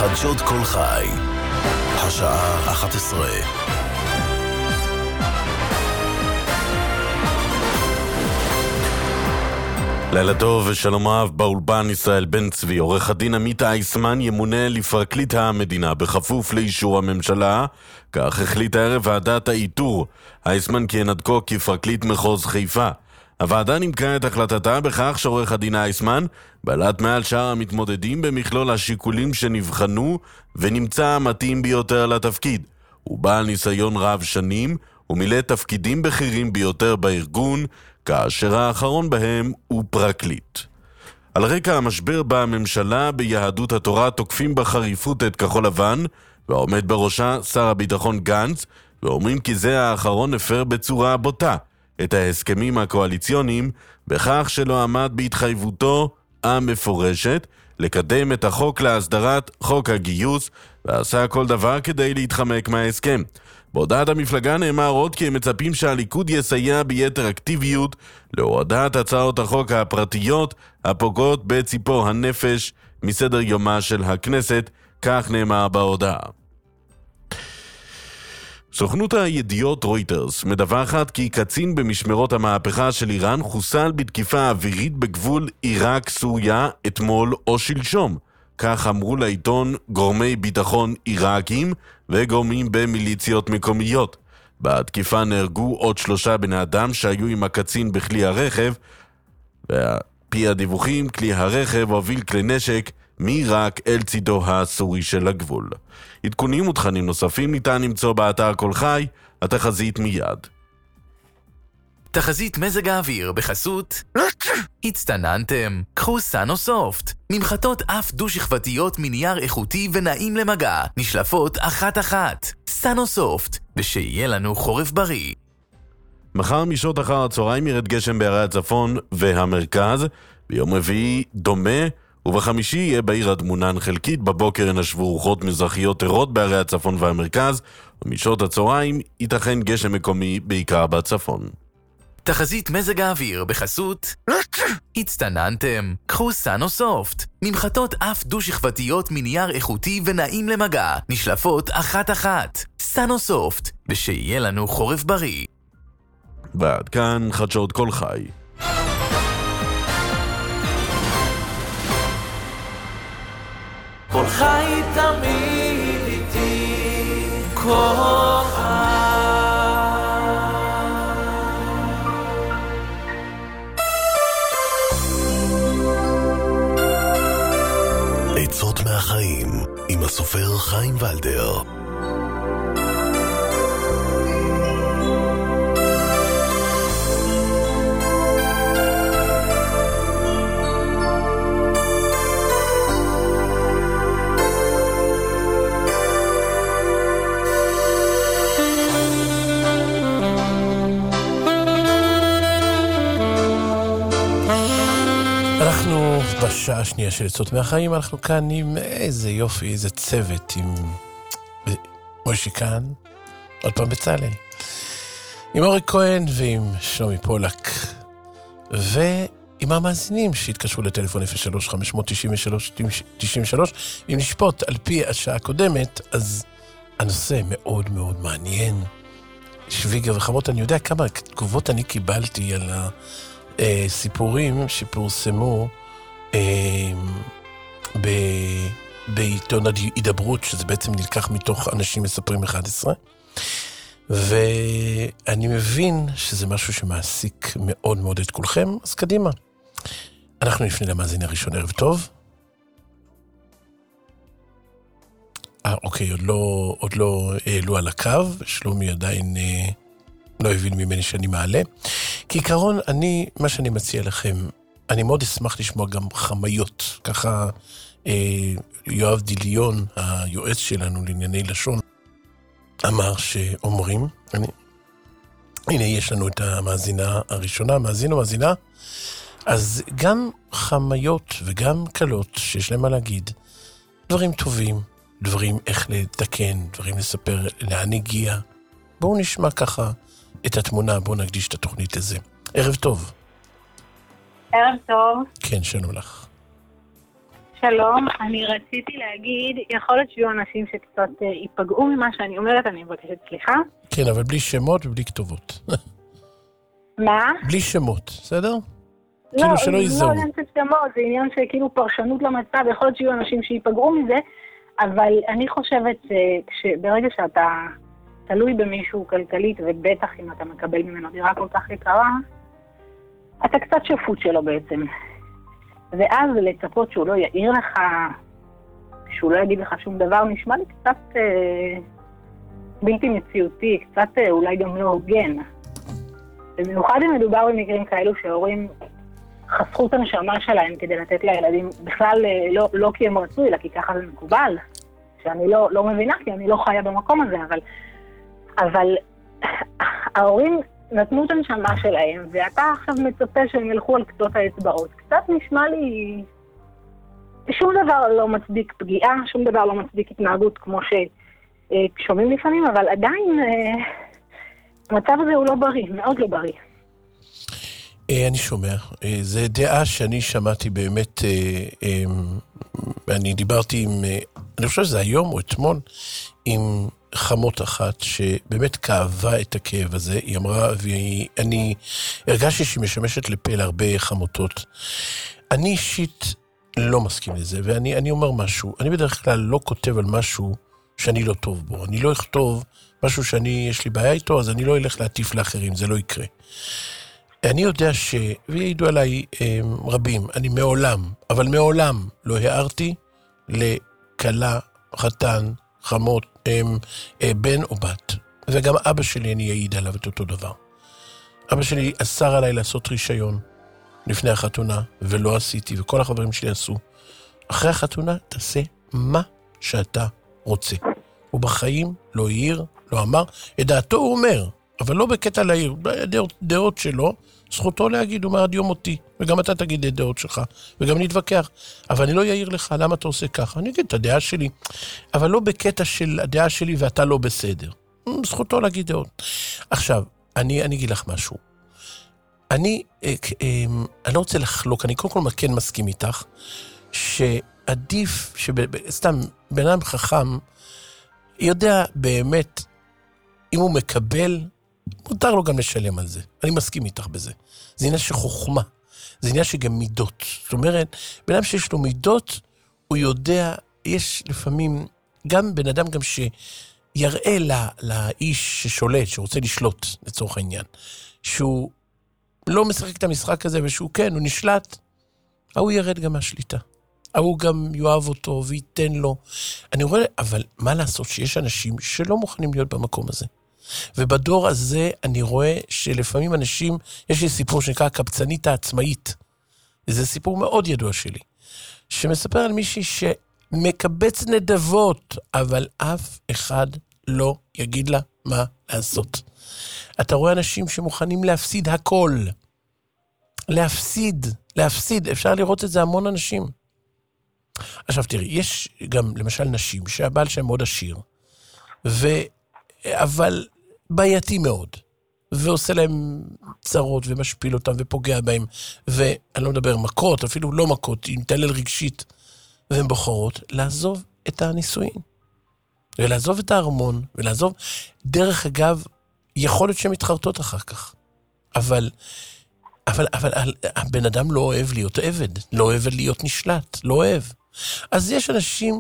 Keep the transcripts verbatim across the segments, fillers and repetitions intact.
חדשות כל חי, השעה אחת עשרה. לילה טוב ושלום רב. באולפן ישראל בן צבי. עורך הדין עמית אייסמן ימונה לפרקליט המדינה בכפוף לאישור הממשלה. כך החליט הערב ועדת האיתור. אייסמן כיהן עד כה כפרקליט מחוז חיפה. הוועדה נימקה את החלטתה בכך שעורך הדין אייסמן בלט מעל שאר המתמודדים במכלול השיקולים שנבחנו ונמצא המתאים ביותר לתפקיד. הוא בעל ניסיון רב שנים ומילא תפקידים בכירים ביותר בארגון, כאשר האחרון בהם הוא פרקליט. על רקע המשבר בממשלה ביהדות התורה תוקפים בחריפות את כחול לבן והעומד בראשה שר הביטחון גנץ, ואומרים כי זה האחרון הפר בצורה בוטה את ההסכמים הקואליציוניים בכך שלא עמד בהתחייבותו המפורשת לקדם את החוק להסדרת חוק הגיוס, ועשה כל דבר כדי להתחמק מההסכם. בהודעת המפלגה נאמר עוד כי הם מצפים שהליכוד יסייע ביתר אקטיביות להורדת הצעות החוק הפרטיות הפוגעות בציפור הנפש מסדר יומה של הכנסת, כך נאמר בהודעה. סוכנות הידיעות רויטרס מדווחת כי קצין במשמרות המהפכה של איראן חוסל בתקיפה אווירית בגבול עיראק-סוריה אתמול או שלשום. כך אמרו לעיתון גורמי ביטחון עיראקים וגורמים במיליציות מקומיות. בתקיפה נהרגו עוד שלושה בני אדם שהיו עם הקצין בכלי הרכב, ועפי הדיווחים כלי הרכב הוביל כלי נשק מעיראק אל צידו הסורי של הגבול. עדכונים ותכנים נוספים ניתן למצוא באתר כל חי. התחזית מיד. תחזית מזג האוויר בחסות הצטננתם, קחו סאנוסופט, ממחטות אף דו-שכבתיות מנייר איכותי ונעים למגע, נשלפות אחת אחת. סאנוסופט, ושיהיה לנו חורף בריא. מחר משעות אחר הצהריים ירד גשם בערי הצפון והמרכז, ביום רביעי דומה, ובחמישי יהיה בעיר הדמונן חלקית. בבוקר ינשבו רוחות מזרחיות ערות בערי הצפון והמרכז, ומשעות הצהריים ייתכן גשם מקומי בעיקר בצפון. תחזית מזג האוויר בחסות הצטננתם, קחו סאנוסופט, ממחטות אף דו-שכבתיות מנייר איכותי ונעים למגע, נשלפות אחת אחת. סאנוסופט, ושיהיה לנו חורף בריא. ועד כאן חדשות כל חי. כל חי תמיד איתי, כל חי. עצות מהחיים עם הסופר חיים ולדר. אנחנו בשעה השנייה של עצות מהחיים, אנחנו כאן עם איזה יופי, איזה צוות, עם מוישי כאן, עוד פעם בצלאל, עם אורי כהן ועם שלומי פולק, ועם המאזינים שהתקשרו לטלפון אפס שלוש חמש תשע שלוש תשע שלוש. אם נשפוט על פי השעה הקודמת, אז הנושא מאוד מאוד מעניין. שוויגר וחמות, אני יודע כמה תגובות אני קיבלתי על ה... סיפורים שפורסמו בעיתון הידברות, שזה בעצם נלקח מתוך אנשים מספרים אחד עשר, ואני מבין שזה משהו שמעסיק מאוד מאוד את כולכם, אז קדימה. אנחנו נפנה למאזין הראשון. ערב טוב. אה, אוקיי, עוד לא, עוד לא העלו על הקו, שלומי עדיין לא הבין ממני שאני מעלה. כעיקרון, אני, מה שאני מציע לכם, אני מאוד אשמח לשמוע גם חמיות. ככה אה, יואב דיליון, היועץ שלנו לענייני לשון, אמר שאומרים, אני, הנה יש לנו את המאזינה הראשונה, מאזין או מאזינה, אז גם חמיות וגם קלות שיש להם מה להגיד, דברים טובים, דברים איך לתקן, דברים לספר לאן הגיע. בואו נשמע ככה את התמונה, בואו נקדיש את התוכנית לזה. ערב טוב. ערב טוב. כן, שלום לך. שלום, אני רציתי להגיד, יכול להיות שיהיו אנשים שקצת ייפגעו ממה שאני אומרת, אני מבקשת סליחה. כן, אבל בלי שמות ובלי כתובות. מה? בלי שמות, בסדר? לא, כאילו שלא לא יזהו. עניין של שמות, זה עניין שכאילו פרשנות למצב, יכול להיות שיהיו אנשים שיפגעו מזה, אבל אני חושבת שברגע שאתה תלוי במישהו כלכלית, ובטח אם אתה מקבל ממנו דירה כל כך יקרה, אתה קצת שפוט שלו בעצם. ואז לצפות שהוא לא יעיר לך, שהוא לא יגיד לך שום דבר, נשמע לי קצת אה, בלתי מציאותי, קצת אה, אולי גם לא הוגן. במיוחד אם מדובר במקרים כאלו שההורים חסכו את הנשמה שלהם כדי לתת לילדים, בכלל אה, לא, לא כי הם רצו, אלא כי ככה זה מקובל, שאני לא, לא מבינה, כי אני לא חיה במקום הזה, אבל, אבל ההורים נתנו את הנשמה שלהם, ואתה עכשיו מצפה שהם ילכו על קצות האצבעות. קצת נשמע לי שום דבר לא מצדיק פגיעה, שום דבר לא מצדיק התנהגות כמו ששומעים לפעמים, אבל עדיין המצב הזה הוא לא בריא, מאוד לא בריא. אני שומע. זו דעה שאני שמעתי באמת, אני דיברתי עם, אני חושב שזה היום או אתמול, עם חמות אחת שבאמת כאבה את הכאב הזה. היא אמרה, ואני הרגשתי שהיא משמשת לפה להרבה חמותות. אני אישית לא מסכים לזה, ואני אני אומר משהו. אני בדרך כלל לא כותב על משהו שאני לא טוב בו. אני לא אכתוב משהו שאני, יש לי בעיה איתו, אז אני לא אלך להטיף לאחרים, זה לא יקרה. אני יודע ש... וידעו עליי הם, רבים, אני מעולם, אבל מעולם לא הערתי לקלה, חתן, חמות, הם, בן או בת. וגם אבא שלי, אני אעיד עליו את אותו דבר. אבא שלי אסר עליי לעשות רישיון לפני החתונה, ולא עשיתי, וכל החברים שלי עשו. אחרי החתונה, תעשה מה שאתה רוצה. הוא בחיים לא העיר, לא אמר, את דעתו הוא אומר, אבל לא בקטע להעיר, דעות, דעות שלו, זכותו להגיד, הוא אומר עד יום אותי, וגם אתה תגיד את דעות שלך, וגם נתווכח, אבל אני לא יעיר לך, למה אתה עושה ככה? אני אגיד את הדעה שלי, אבל לא בקטע של הדעה שלי ואתה לא בסדר. זכותו להגיד דעות. עכשיו, אני, אני אגיד לך משהו. אני, אני לא רוצה לחלוק, אני קודם כל כן מסכים איתך, שעדיף, סתם, בן אדם חכם, יודע באמת, אם הוא מקבל, מותר לו גם לשלם על זה. אני מסכים איתך בזה. זה עניין של חוכמה. זה עניין שגם מידות. זאת אומרת, בן אדם שיש לו מידות, הוא יודע, יש לפעמים, גם בן אדם גם שיראה לה, לאיש ששולט, שרוצה לשלוט, לצורך העניין, שהוא לא משחק את המשחק הזה, ושהוא כן, הוא נשלט, הוא ירד גם מהשליטה. הוא גם יאהב אותו וייתן לו. אני רואה, אבל מה לעשות שיש אנשים שלא מוכנים להיות במקום הזה. ובדור הזה אני רואה שלפעמים אנשים, יש לי סיפור שנקרא הקבצנית העצמאית. זה סיפור מאוד ידוע שלי. שמספר על מישהי שמקבץ נדבות, אבל אף אחד לא יגיד לה מה לעשות. אתה רואה אנשים שמוכנים להפסיד הכל. להפסיד, להפסיד. אפשר לראות את זה המון אנשים. עכשיו תראי, יש גם למשל נשים שהבעל שלהם מאוד עשיר, ו... אבל בעייתי מאוד, ועושה להם צרות ומשפיל אותם ופוגע בהם, ואני לא מדבר מכות, אפילו לא מכות, היא מתעלל רגשית, והן בוחרות לעזוב את הנישואין, ולעזוב את הארמון, ולעזוב, דרך אגב, יכול להיות שהן מתחרטות אחר כך, אבל, אבל, אבל הבן אדם לא אוהב להיות עבד, לא אוהב להיות נשלט, לא אוהב. אז יש אנשים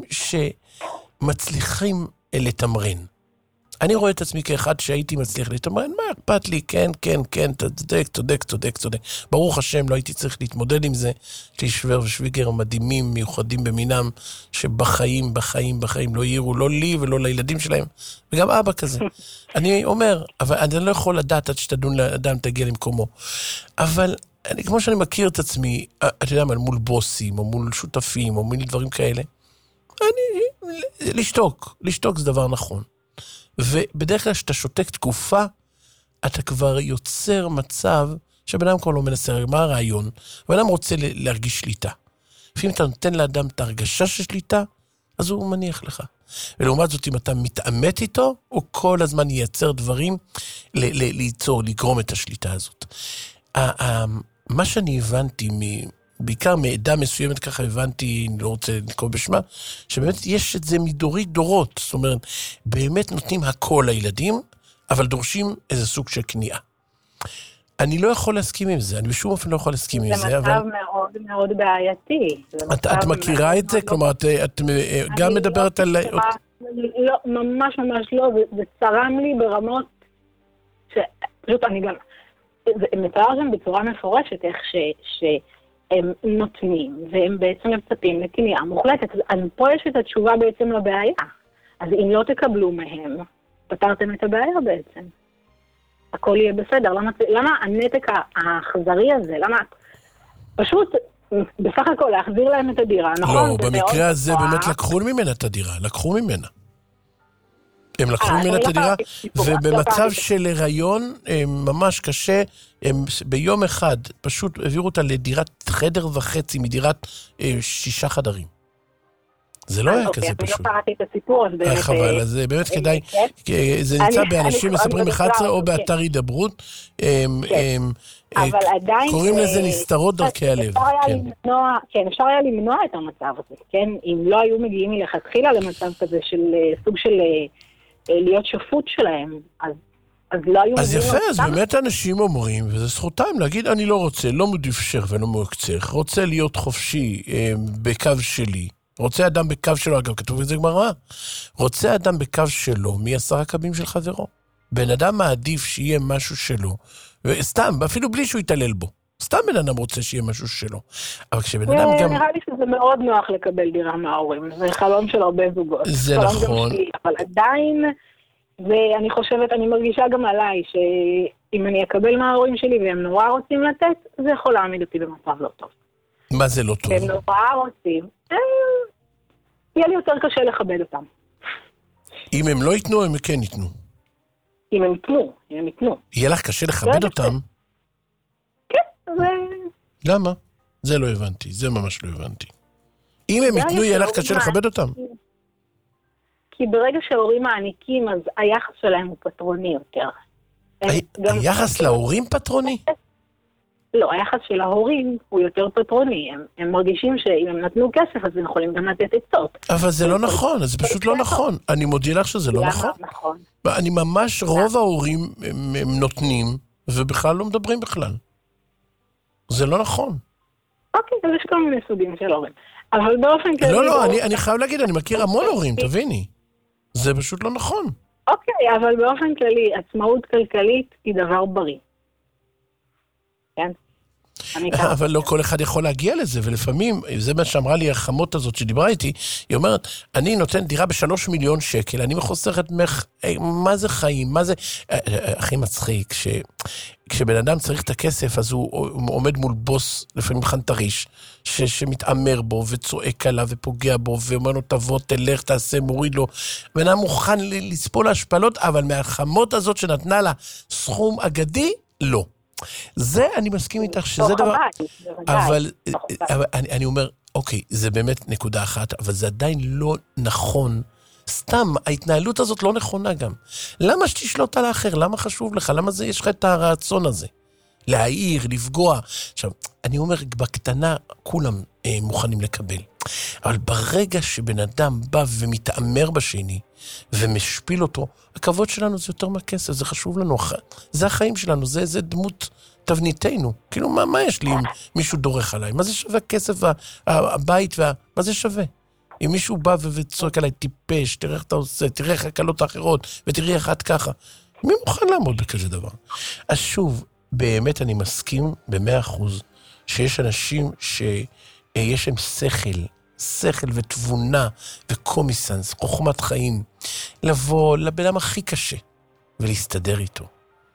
שמצליחים לתמרן. אני רואה את עצמי כאחד שהייתי מצליח לתמרן, מה אכפת לי? כן, כן, כן, צודק, צודק, צודק, צודק. ברוך השם, לא הייתי צריך להתמודד עם זה. יש לי שוור ושוויגר מדהימים, מיוחדים במינם, שבחיים, בחיים, בחיים לא העירו, לא לי ולא לילדים שלהם, וגם אבא כזה. אני אומר, אבל אני לא יכול לדעת עד שתדון לאדם תגיע למקומו. אבל אני, כמו שאני מכיר את עצמי, אתה יודע מה, מול בוסים, או מול שותפים, או מול דברים כאלה, אני, לשתוק, לשתוק זה דבר נכון. ובדרך כלל שאתה שותק תקופה, אתה כבר יוצר מצב שבן אדם כבר לא מנסה, מה הרעיון? בן אדם רוצה להרגיש שליטה. לפעמים אתה נותן לאדם את הרגשה של שליטה, אז הוא מניח לך. ולעומת זאת, אם אתה מתאמת איתו, הוא כל הזמן ייצר דברים ל- ל- ליצור, לגרום את השליטה הזאת. מה שאני הבנתי בעיקר מעדה מסוימת, ככה הבנתי, אני לא רוצה לקרוא בשמה, שבאמת יש את זה מדורי דורות, זאת אומרת, באמת נותנים הכל לילדים, אבל דורשים איזה סוג של כניעה. אני לא יכול להסכים עם זה, אני בשום אופן לא יכול להסכים עם זה. זה מצב מאוד מאוד בעייתי. את מכירה את זה? כלומר, את גם מדברת על... לא, ממש ממש לא, זה צרם לי ברמות שפשוט אני גם... זה מתאר שם בצורה מפורשת איך שהם נותנים, והם בעצם מצפים לכניעה מוחלטת. אז פה יש את התשובה בעצם לבעיה. אז אם לא תקבלו מהם, פתרתם את הבעיה בעצם. הכל יהיה בסדר. למה, למה הנתק האכזרי הזה? למה פשוט בסך הכל להחזיר להם את הדירה, נכון? לא, במקרה הזה באמת לקחו ממנה את הדירה, לקחו ממנה. הם לקחו ממנה את הדירה, ובמצב של הריון ממש קשה, הם ביום אחד פשוט העבירו אותה לדירת חדר וחצי, מדירת שישה חדרים. זה לא היה כזה פשוט. אני לא קראתי את הסיפור, אז באמת... חבל, אז באמת כדאי, זה נמצא באנשים מספרים אחת עשרה או באתר הידברות, קוראים לזה נסתרות דרכי הלב. כן, אפשר היה למנוע את המצב הזה, כן? אם לא היו מגיעים מלכתחילה למצב כזה של סוג של להיות שפוט שלהם, אז לא היו... אז יפה, אז באמת אנשים אומרים, וזה זכותם להגיד, אני לא רוצה, לא מדפשר ולא מוקצך, רוצה להיות חופשי בקו שלי. רוצה אדם בקו שלו, אגב, כתוב את זה גמרא, רוצה אדם בקו שלו, מי עשר הקבים של חברו. בן אדם מעדיף שיהיה משהו שלו, וסתם, אפילו בלי שהוא יתעלל בו. סתם בן אדם רוצה שיהיה משהו שלו. אבל כשבן אדם גם... נראה לי שזה מאוד נוח לקבל דירה מההורים, זה חלום של הרבה זוגות. זה נכון. שלי, אבל עדיין, ואני חושבת, אני מרגישה גם עליי, שאם אני אקבל מההורים שלי והם נורא רוצים לתת, זה יכול להעמיד אותי במצב לא טוב. מה זה לא טוב? הם נורא רוצים, יהיה לי יותר קשה לכבד אותם. אם הם לא ייתנו, הם כן ייתנו. אם הם ייתנו, אם הם ייתנו. יהיה לך קשה לכבד אותם? כן, זה... למה? זה לא הבנתי, זה ממש לא הבנתי. אם הם ייתנו, יהיה לך קשה לכבד אותם? כי ברגע שההורים מעניקים, אז היחס שלהם הוא פטרוני יותר. היחס להורים פטרוני? לא, היחס של ההורים הוא יותר פטרוני. הם, הם מרגישים שאם הם נתנו כסף, אז הם יכולים גם לתת עצות. אבל זה לא נכון, זה פשוט לא נכון. אני מודיע לך שזה לא נכון. נכון. אני ממש, רוב ההורים הם נותנים, ובכלל לא מדברים בכלל. זה לא נכון. אוקיי, אז יש כל מיני סוגים של הורים. אבל באופן כזה... לא, לא, אני חייב להגיד, אני מכיר המון הורים, תביני. זה פשוט לא נכון. אוקיי, אבל באופן כללי, עצמאות כלכלית היא דבר בריא. כן? אבל לא כל אחד יכול להגיע לזה, ולפעמים, זה מה שאמרה לי החמות הזאת שדיברה איתי, היא אומרת, אני נותן דירה בשלוש מיליון שקל, אני מחוסכת ממך, מה זה חיים, מה זה... הכי מצחיק, כש... כשבן אדם צריך את הכסף, אז הוא עומד מול בוס, לפעמים חנטריש, ש... שמתאמר בו, וצועק עליו, ופוגע בו, ואומר לו, תבוא, תלך, תעשה, מוריד לו. בן אדם מוכן לספול השפלות, אבל מהחמות הזאת שנתנה לה סכום אגדי, לא. זה, אני מסכים איתך שזה דבר... אבל, אבל אני, אני אומר, אוקיי, זה באמת נקודה אחת, אבל זה עדיין לא נכון. סתם, ההתנהלות הזאת לא נכונה גם. למה שתשלוט על האחר? למה חשוב לך? למה זה, יש לך את הרצון הזה? להעיר, לפגוע. עכשיו, אני אומר, בקטנה, כולם אה, מוכנים לקבל. אבל ברגע שבן אדם בא ומתאמר בשני, ומשפיל אותו, הכבוד שלנו זה יותר מהכסף, זה חשוב לנו, זה החיים שלנו, זה, זה דמות תבניתנו. כאילו, מה, מה יש לי אם מישהו דורך עליי? מה זה שווה הכסף, הבית, וה... מה זה שווה? אם מישהו בא וצועק עליי, טיפש, תראה איך אתה עושה, תראה איך הקלות האחרות, ותראה איך את ככה. מי מוכן לעמוד בכזה דבר? אז שוב, באמת אני מסכים במאה אחוז, שיש אנשים שיש להם שכל, שכל ותבונה וקומיסנס, חוכמת חיים, לבוא לבן אדם הכי קשה ולהסתדר איתו.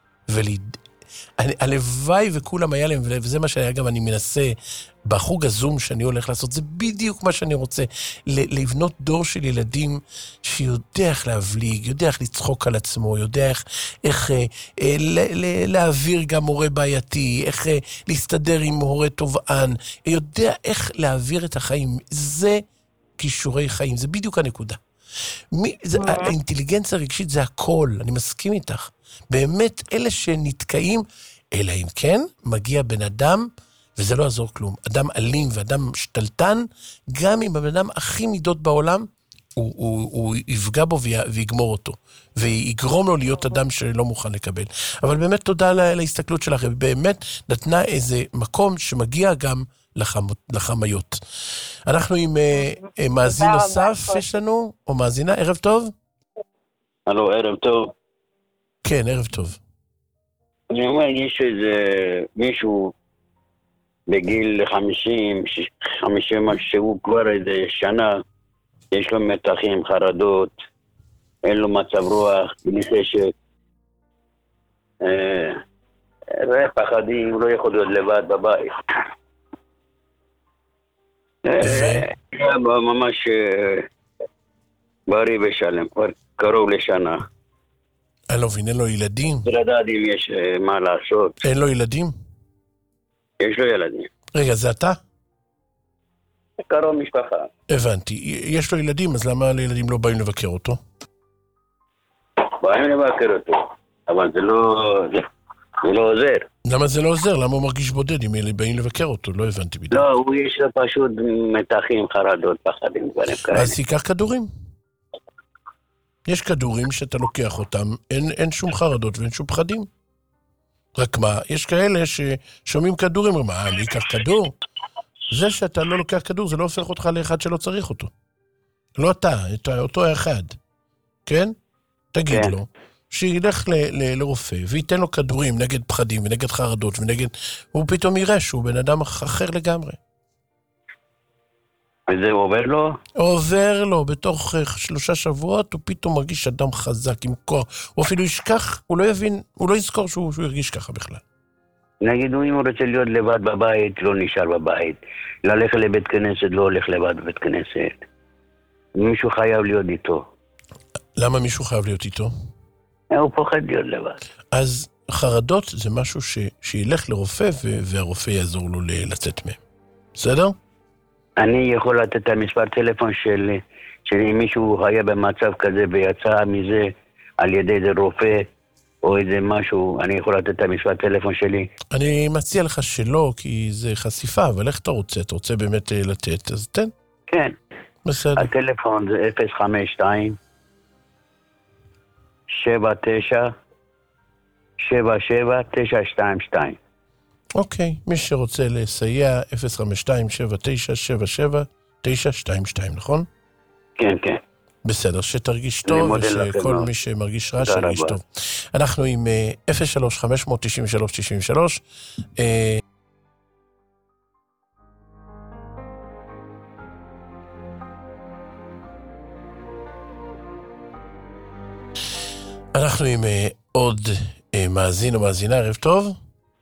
הלוואי וכולם היה להם, וזה מה שהיה גם אני מנסה בחוג הזום שאני הולך לעשות, זה בדיוק מה שאני רוצה, לבנות דור של ילדים שיודע איך להבליג, יודע איך לצחוק על עצמו, יודע איך, איך אה, אה, להעביר גם הורה בעייתי, איך אה, להסתדר עם הורה טובען, יודע איך להעביר את החיים, זה כישורי חיים, זה בדיוק הנקודה. מי, זה, האינטליגנציה הרגשית זה הכל, אני מסכים איתך. באמת אלה שנתקעים, אלא אם כן מגיע בן אדם וזה לא יעזור כלום. אדם אלים ואדם שתלטן, גם אם הבן אדם הכי מידות בעולם, הוא, הוא, הוא יפגע בו ויגמור אותו, ויגרום לו להיות אדם שלא מוכן לקבל. אבל באמת תודה לה, להסתכלות שלך, באמת נתנה איזה מקום שמגיע גם לחמ, לחמיות. אנחנו עם uh, מאזין נוסף, יש לנו, או מאזינה, ערב טוב? הלו, ערב טוב. כן, ערב טוב. אני אומר, יש איזה מישהו בגיל חמישים, חמישים שהוא כבר איזה שנה, יש לו מתחים, חרדות, אין לו מצב רוח, נפשת, אה, פחדים, הוא לא יכול להיות לבד בבית. ממש בריא ושלם, כבר קרוב לשנה. אני לא מבין, אין לו ילדים? לדעת אם יש מה לעשות. אין לו ילדים? יש לו ילדים. רגע, זה אתה? קרוב משפחה. הבנתי. יש לו ילדים, אז למה לילדים לא באים לבקר אותו? באים לבקר אותו, אבל זה לא, זה, זה לא עוזר. למה זה לא עוזר? למה הוא מרגיש בודד אם אלה באים לבקר אותו? לא הבנתי בדיוק. לא, הוא יש לו פשוט מתחים, חרדות, פחדים, דברים כאלה. אז תיקח כדורים. יש כדורים שאתה לוקח אותם, אין, אין שום חרדות ואין שום פחדים. רק מה, יש כאלה ששומעים כדורים, מה, אני אקח כדור? זה שאתה לא לוקח כדור, זה לא הופך אותך לאחד שלא צריך אותו. לא אתה, אותו האחד. כן? תגיד כן. לו, שילך ל- ל- לרופא, וייתן לו כדורים נגד פחדים ונגד חרדות ונגד... הוא פתאום יראה שהוא בן אדם אחר לגמרי. וזה עובר לו? עובר לו, בתוך uh, שלושה שבועות, הוא פתאום מרגיש אדם חזק עם כוח. הוא אפילו ישכח, הוא לא יבין, הוא לא יזכור שהוא, שהוא ירגיש ככה בכלל. נגיד, אם הוא רוצה להיות לבד בבית, לא נשאר בבית. ללכת לבית כנסת, לא הולך לבד בבית כנסת. מישהו חייב להיות איתו. למה מישהו חייב להיות איתו? הוא פוחד להיות לבד. אז חרדות זה משהו ש, שילך לרופא, ו- והרופא יעזור לו ל- לצאת מהם. בסדר? אני יכול לתת את המספר טלפון של, של מישהו היה במצב כזה ויצא מזה על ידי איזה רופא או איזה משהו, אני יכול לתת את המספר טלפון שלי. אני מציע לך שלא, כי זה חשיפה, אבל איך אתה רוצה? אתה רוצה באמת לתת, אז תן. כן. בסדר. הטלפון זה אפס חמש שתיים שבע תשע שבע שבע תשע שתיים שתיים. אוקיי, מי שרוצה לסייע, אפס חמש שתיים שבע תשע שבע שבע תשע שתיים שתיים, נכון? כן, כן. בסדר, שתרגיש טוב, ושכל מי שמרגיש רע שירגיש טוב. אנחנו עם אפס שלוש חמש תשע שלוש תשע שלוש. אנחנו עם עוד מאזין או מאזינה, ערב טוב.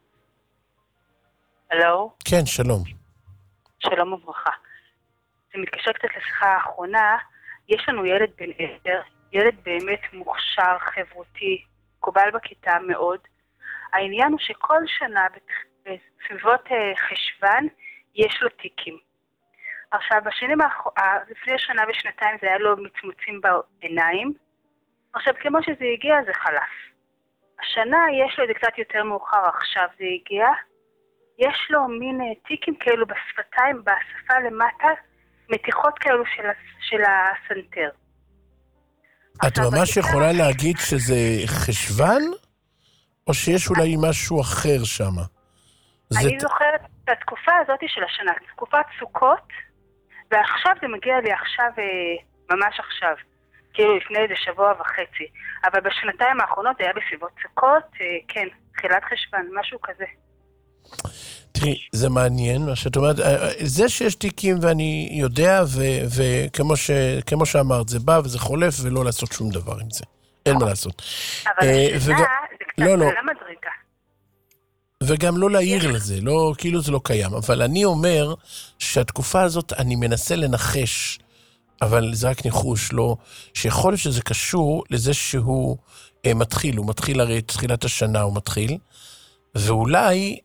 הלו? כן, שלום. שלום וברכה. זה מתקשר קצת לשיחה האחרונה. יש לנו ילד בן עשר, ילד באמת מוכשר, חברותי, קובל בכיתה מאוד. העניין הוא שכל שנה בסביבות חשבן יש לו תיקים. עכשיו, בשנים האחר... לפני שנה ושנתיים זה היה לו מצמוצים בעיניים. עכשיו, כמו שזה הגיע, זה חלף. השנה יש לו את זה קצת יותר מאוחר, עכשיו זה הגיע. יש לו מין טיקים כאלו בשפתיים, בשפה למטה, מתיחות כאלו של, של הסנטר. את ממש יכולה להגיד שזה חשבן? או שיש אולי משהו אחר שם? אני זוכרת את התקופה הזאת של השנה, תקופת סוכות, ועכשיו זה מגיע לי עכשיו, ממש עכשיו, כאילו לפני איזה שבוע וחצי. אבל בשנתיים האחרונות זה היה בסביבות סוכות, כן, תחילת חשבן, משהו כזה. תראי, זה מעניין, מה שאת אומרת, זה שיש תיקים ואני יודע, וכמו שאמרת, זה בא וזה חולף ולא לעשות שום דבר עם זה. אין מה לעשות. אבל השנה זה קצת על המדרגה. וגם לא להעיר לזה, לא, כאילו זה לא קיים. אבל אני אומר שהתקופה הזאת, אני מנסה לנחש, אבל זה רק ניחוש, לא, שיכול להיות שזה קשור לזה שהוא אה, מתחיל, הוא מתחיל הרי תחילת השנה, הוא מתחיל, ואולי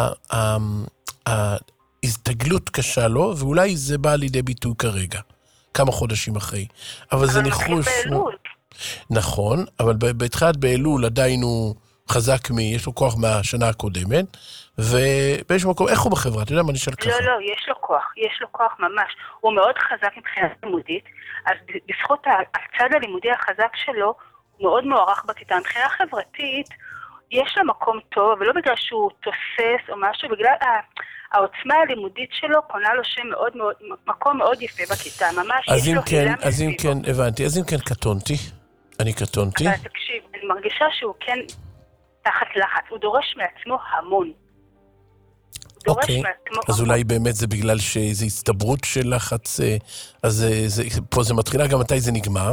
ההסתגלות קשה לו, ואולי זה בא לידי ביטוי כרגע, כמה חודשים אחרי. אבל זה ניחוש... באלול. נכון, אבל בתחילת באלול עדיין הוא חזק מי, יש לו כוח מהשנה הקודמת, ובאיזשהו מקום, איך הוא בחברה? אתה יודע מה נשאל ככה? לא, לא, יש לו כוח, יש לו כוח ממש. הוא מאוד חזק מבחינה לימודית, אז בזכות הצד הלימודי החזק שלו, הוא מאוד מוערך בכיתה. מבחינה חברתית, יש לו מקום טוב, ולא בגלל שהוא תוסס או משהו, בגלל העוצמה הלימודית שלו, קונה לו שם מאוד מאוד, מקום מאוד יפה בכיתה, ממש יש לו הילה מסביבו. אז אם כן, הבנתי, אז אם כן קטונתי, אני קטונתי. אבל תקשיב, אני מרגישה שהוא כן תחת לחץ, הוא דורש מעצמו המון. אוקיי, אז אולי באמת זה בגלל שזה הסתברות של לחץ, אז פה זה מתחילה, גם מתי זה נגמר?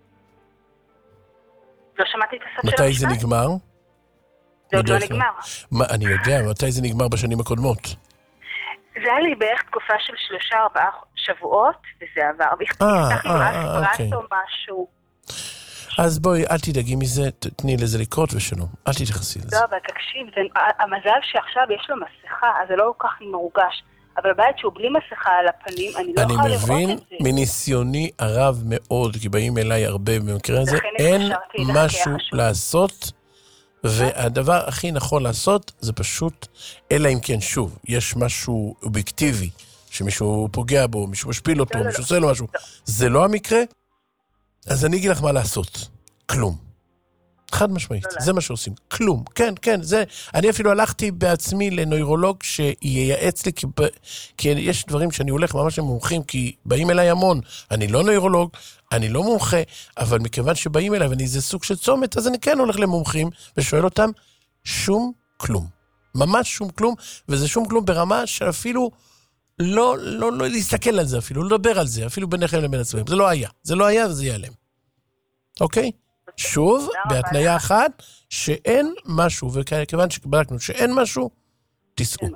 לא שמעתי את הסוף של המשפט. מתי זה נגמר? זה עוד לא נגמר. אני יודע, מתי זה נגמר בשנים הקודמות? זה היה לי בערך תקופה של שלושה ארבעה שבועות, וזה עבר. והפתח לי רק פרט או משהו. אז בואי, אל תדאגי מזה, תתני לזה לקרות ושלום. אל תתייחסי לזה. לא, אבל תקשיב, המזל שעכשיו יש לו מסכה, אז זה לא כל כך מרוגש. אבל בית שהוא בלי מסכה על הפנים, אני לא יכולה לראות את זה. אני מבין מניסיוני הרב מאוד, כי באים אליי הרבה במקרה הזה, אין משהו לעשות, והדבר הכי נכון לעשות זה פשוט, אלא אם כן שוב, יש משהו אובייקטיבי, שמישהו פוגע בו, מישהו משפיל אותו, מישהו עושה לו משהו. זה לא המקרה, אז אני אגיד לך מה לעשות. כלום. חד משמעית, זה מה שעושים. כלום. כן, כן, זה... אני אפילו הלכתי בעצמי לנוירולוג שייעץ לי, כי, כי יש דברים שאני הולך ממש למומחים, כי באים אליי המון. אני לא נוירולוג, אני לא מומחה, אבל מכיוון שבאים אליי ואני זה סוג של צומת, אז אני כן הולך למומחים ושואל אותם, שום כלום. ממש שום כלום, וזה שום כלום ברמה שאפילו לא, לא, לא להסתכל על זה אפילו, לא לדבר על זה, אפילו ביניכם לבין עצמם. זה לא היה. זה לא היה וזה ייעלם. אוקיי? שוב, בהתניה אחת, שאין משהו, וכיוון שקבלנו שאין משהו, תיסעו.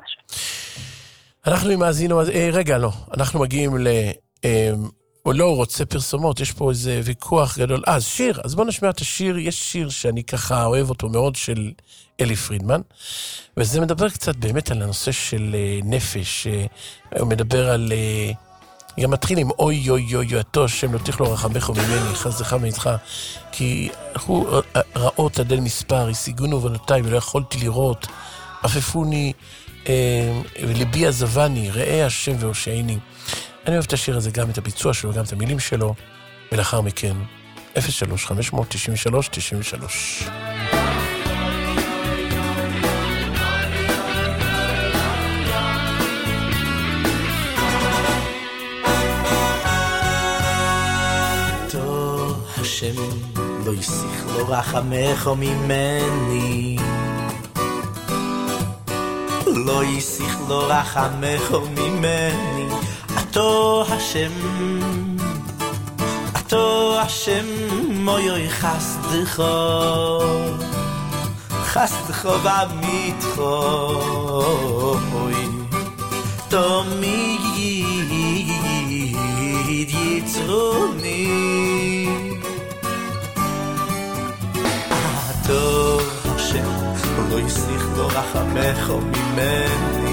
אנחנו מאזינו, רגע, לא, אנחנו מגיעים ל... או לא, הוא רוצה פרסומות, יש פה איזה ויכוח גדול. אז שיר, אז בוא נשמע את השיר, יש שיר שאני ככה אוהב אותו מאוד, של אלי פרידמן, וזה מדבר קצת באמת על הנושא של נפש, הוא מדבר על... גם מתחיל עם אוי אוי אוי אוי אתו השם לא תכלו רחמך ממני חסדך מאיתך כי הוא ראות עדל מספר השיגונו בנותיי ולא יכולתי לראות עפפוני אה, וליבי עזבני ראה השם והושעני. אני אוהב את השיר הזה, גם את הביצוע שלו, גם את המילים שלו, ולאחר מכן אפס שלוש חמש תשע שלוש תשע שלוש. השם לא יסיך לא רחמך ממני לא יסיך לא רחמך ממני אתו השם אתו השם מויוי חסדך חסדך ועמיתך תמיד יצרוני אתו השם לא יסיך לא רחמך ממני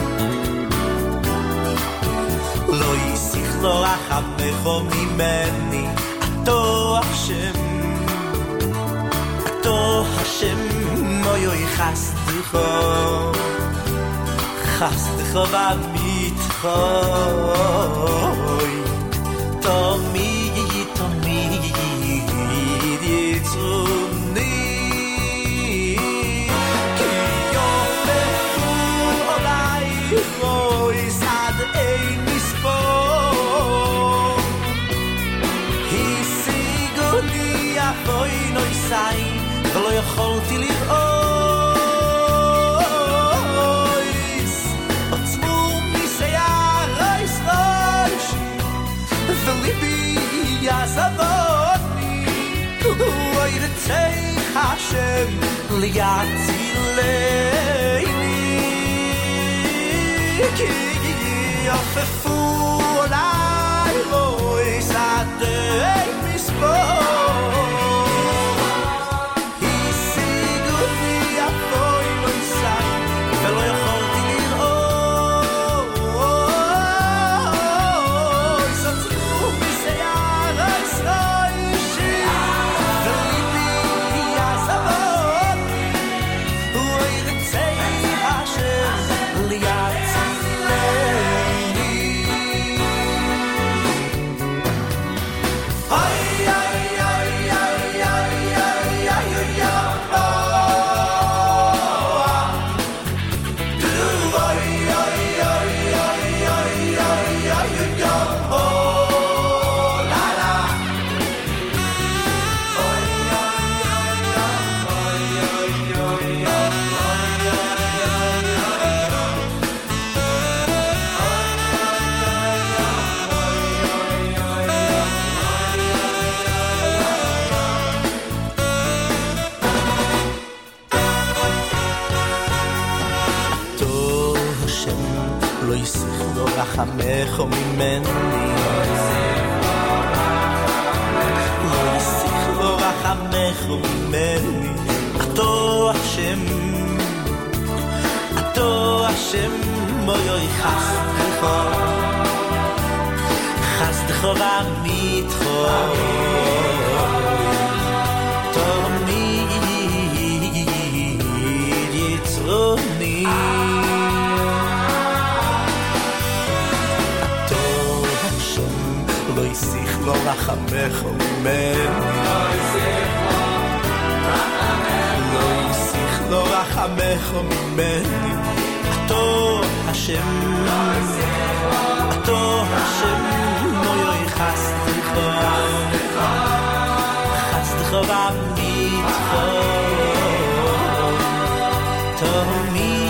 לא יסיך לא רחמך ממני אתו השם אתו השם מויוי חסדך חסדך ועמיתך תמיד תמיד יצרוני רוי סד אין מספור השיגוני אפוי נויסאי ולא יכולתי לראות עוצמו מסייר רייס ראש וליבי יעזבוני אוי רצח השם ליצילני כי יפפו עליי לא יסעדי מספור השיגוני אפוי לא יסעי ולא יכולתי לראות סצרו מסייר הישראלי וליבי יעזבות רחמך ממני לא יסיך לו רחמך ממני אתו השם אתו השם מויוי חסדך חסדך ועמיתך תמיד יצרוני אתו השם לא יסיך לו רחמך ממני לא יסיך לו רחמך ממני אתו השם אתו השם מויוי חסדך חסדך ועמיתך תמיד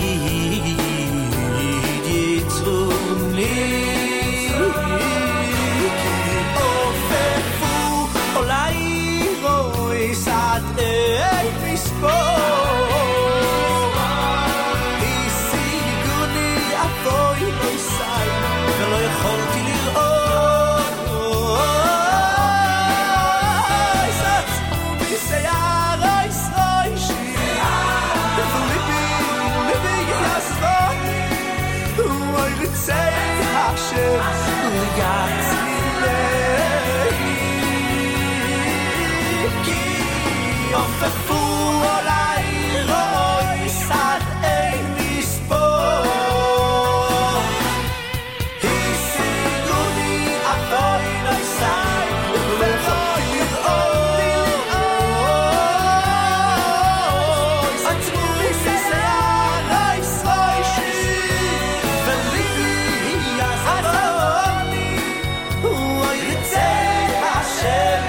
יצרוני עופפו עולי רוי סעדי מספור השיגוני אבוי ביסי ולא יכולתי לראות זאת מסייר הישרוי שלי וליבי ליבי יעזרות הוא ירצה השם יצילני כי עופפו עולי רוי סעדי מספור השיגוני אבוי ביסי ולא יכולתי לראות עצמו מסייר הישרוי שלי וליבי יעזרוני הוא ירצה השם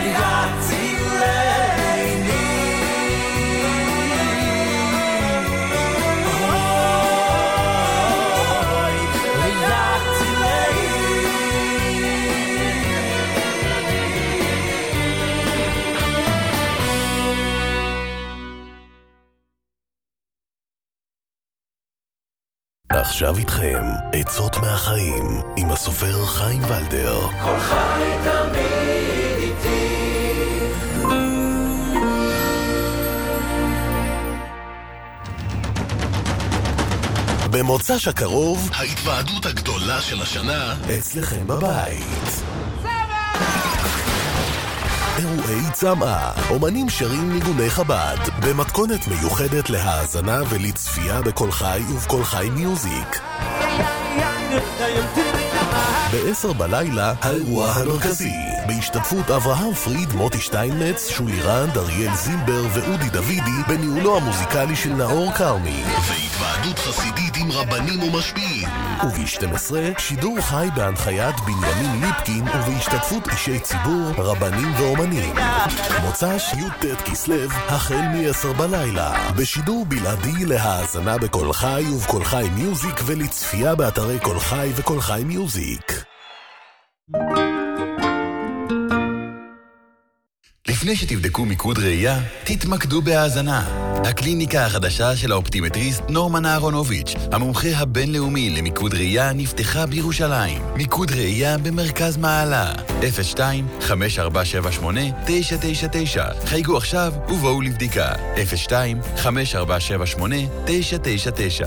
יצילני אוי עכשיו איתכם עצות מהחיים עם הסופר חיים ולדר. כל חי תמיד איתי במוצ"ש הקרוב ההתוועדות הגדולה של השנה אצלכם בבית. אירועי צמאה, אומנים שרים ניגוני חב"ד, במתכונת מיוחדת להאזנה ולצפייה בכל חי ובכל חי מיוזיק. בעשר בלילה, האירוע המרכזי, בהשתתפות אברהם פריד, מוטי שטיינמץ, שולי רנד, אריאל זילבר ואודי דוידי, בניהולו המוזיקלי של נאור קרמי. והתוועדות חסידית עם רבנים ומשפיעים. וב-שתים עשרה, שידור חי בהנחיית בנימין ליפקין ובהשתתפות אישי ציבור, רבנים ואומנים. מוצ"ש י"ט כסלו, החל מ-עשר בלילה, בשידור בלעדי להאזנה בכל חי ובכל חי מיוזיק ולצפייה באתרי כל חי וכל חי מיוזיק. לפני שתבדקו מיקוד ראייה, תתמקדו בהאזנה. הקליניקה החדשה של האופטימטריסט נורמן אהרונוביץ', המומחה הבינלאומי למיקוד ראייה, נפתחה בירושלים. מיקוד ראייה במרכז מעלה. אפס שתיים חמש ארבע שבע שמונה תשע תשע תשע. חייגו עכשיו ובואו לבדיקה. אפס שתיים חמש ארבע שבע שמונה תשע תשע תשע.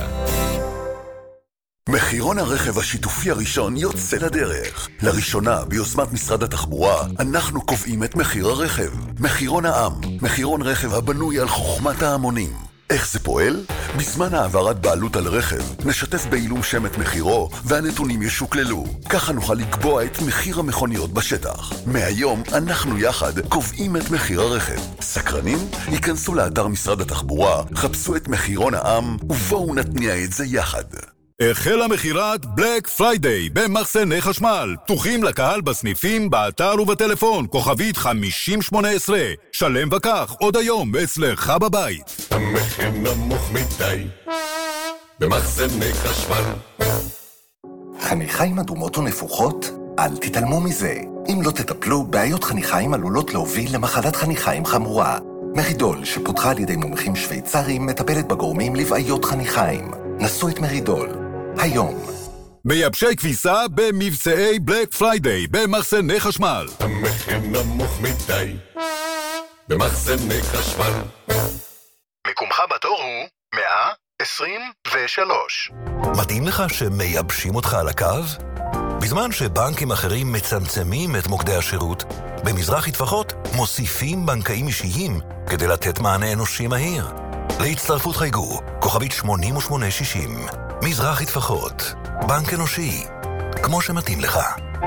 מחירון הרכב השיתופי הראשון יוצא לדרך. לראשונה, ביוזמת משרד התחבורה, אנחנו קובעים את מחיר הרכב. מחירון העם, מחירון רכב הבנוי על חוכמת ההמונים. איך זה פועל? בזמן העברת בעלות על רכב, נשתף בעילום שם את מחירו, והנתונים ישוקללו. ככה נוכל לקבוע את מחיר המכוניות בשטח. מהיום, אנחנו יחד קובעים את מחיר הרכב. סקרנים? ייכנסו לאתר משרד התחבורה, חפשו את מחירון העם, ובואו נתניע את זה יחד. החלה מחירת בלק פריידיי במחסני חשמל, פתוחים לקהל בסניפים, באתר ובטלפון, כוכבית חמישים שמונה עשרה. שלם וכך, עוד היום אצלך בבית. המחיר נמוך מדי במחסני חשמל. חניכיים אדומות ונפוחות? אל תתעלמו מזה. אם לא תטפלו, בעיות חניכיים עלולות להוביל למחלת חניכיים חמורה. מרידול, שפותחה על ידי מומחים שוויצרים, מטפלת בגורמים לבעיות חניכיים. נסו את מרידול. היום. מייבשי כביסה במבצעי בלק פריידיי במחסני חשמל. המחיר נמוך מדי במחסני חשמל. מקומך בתור הוא מאה עשרים ושלוש. מתאים לך שמייבשים אותך על הקו? בזמן שבנקים אחרים מצמצמים את מוקדי השירות, במזרחי טפחות מוסיפים בנקאים אישיים כדי לתת מענה אנושי מהיר. להצטרפות חייגו, כוכבית שמונים ושמונה שישים. מזרחי טפחות, בנק אנושי, כמו שמתאים לך.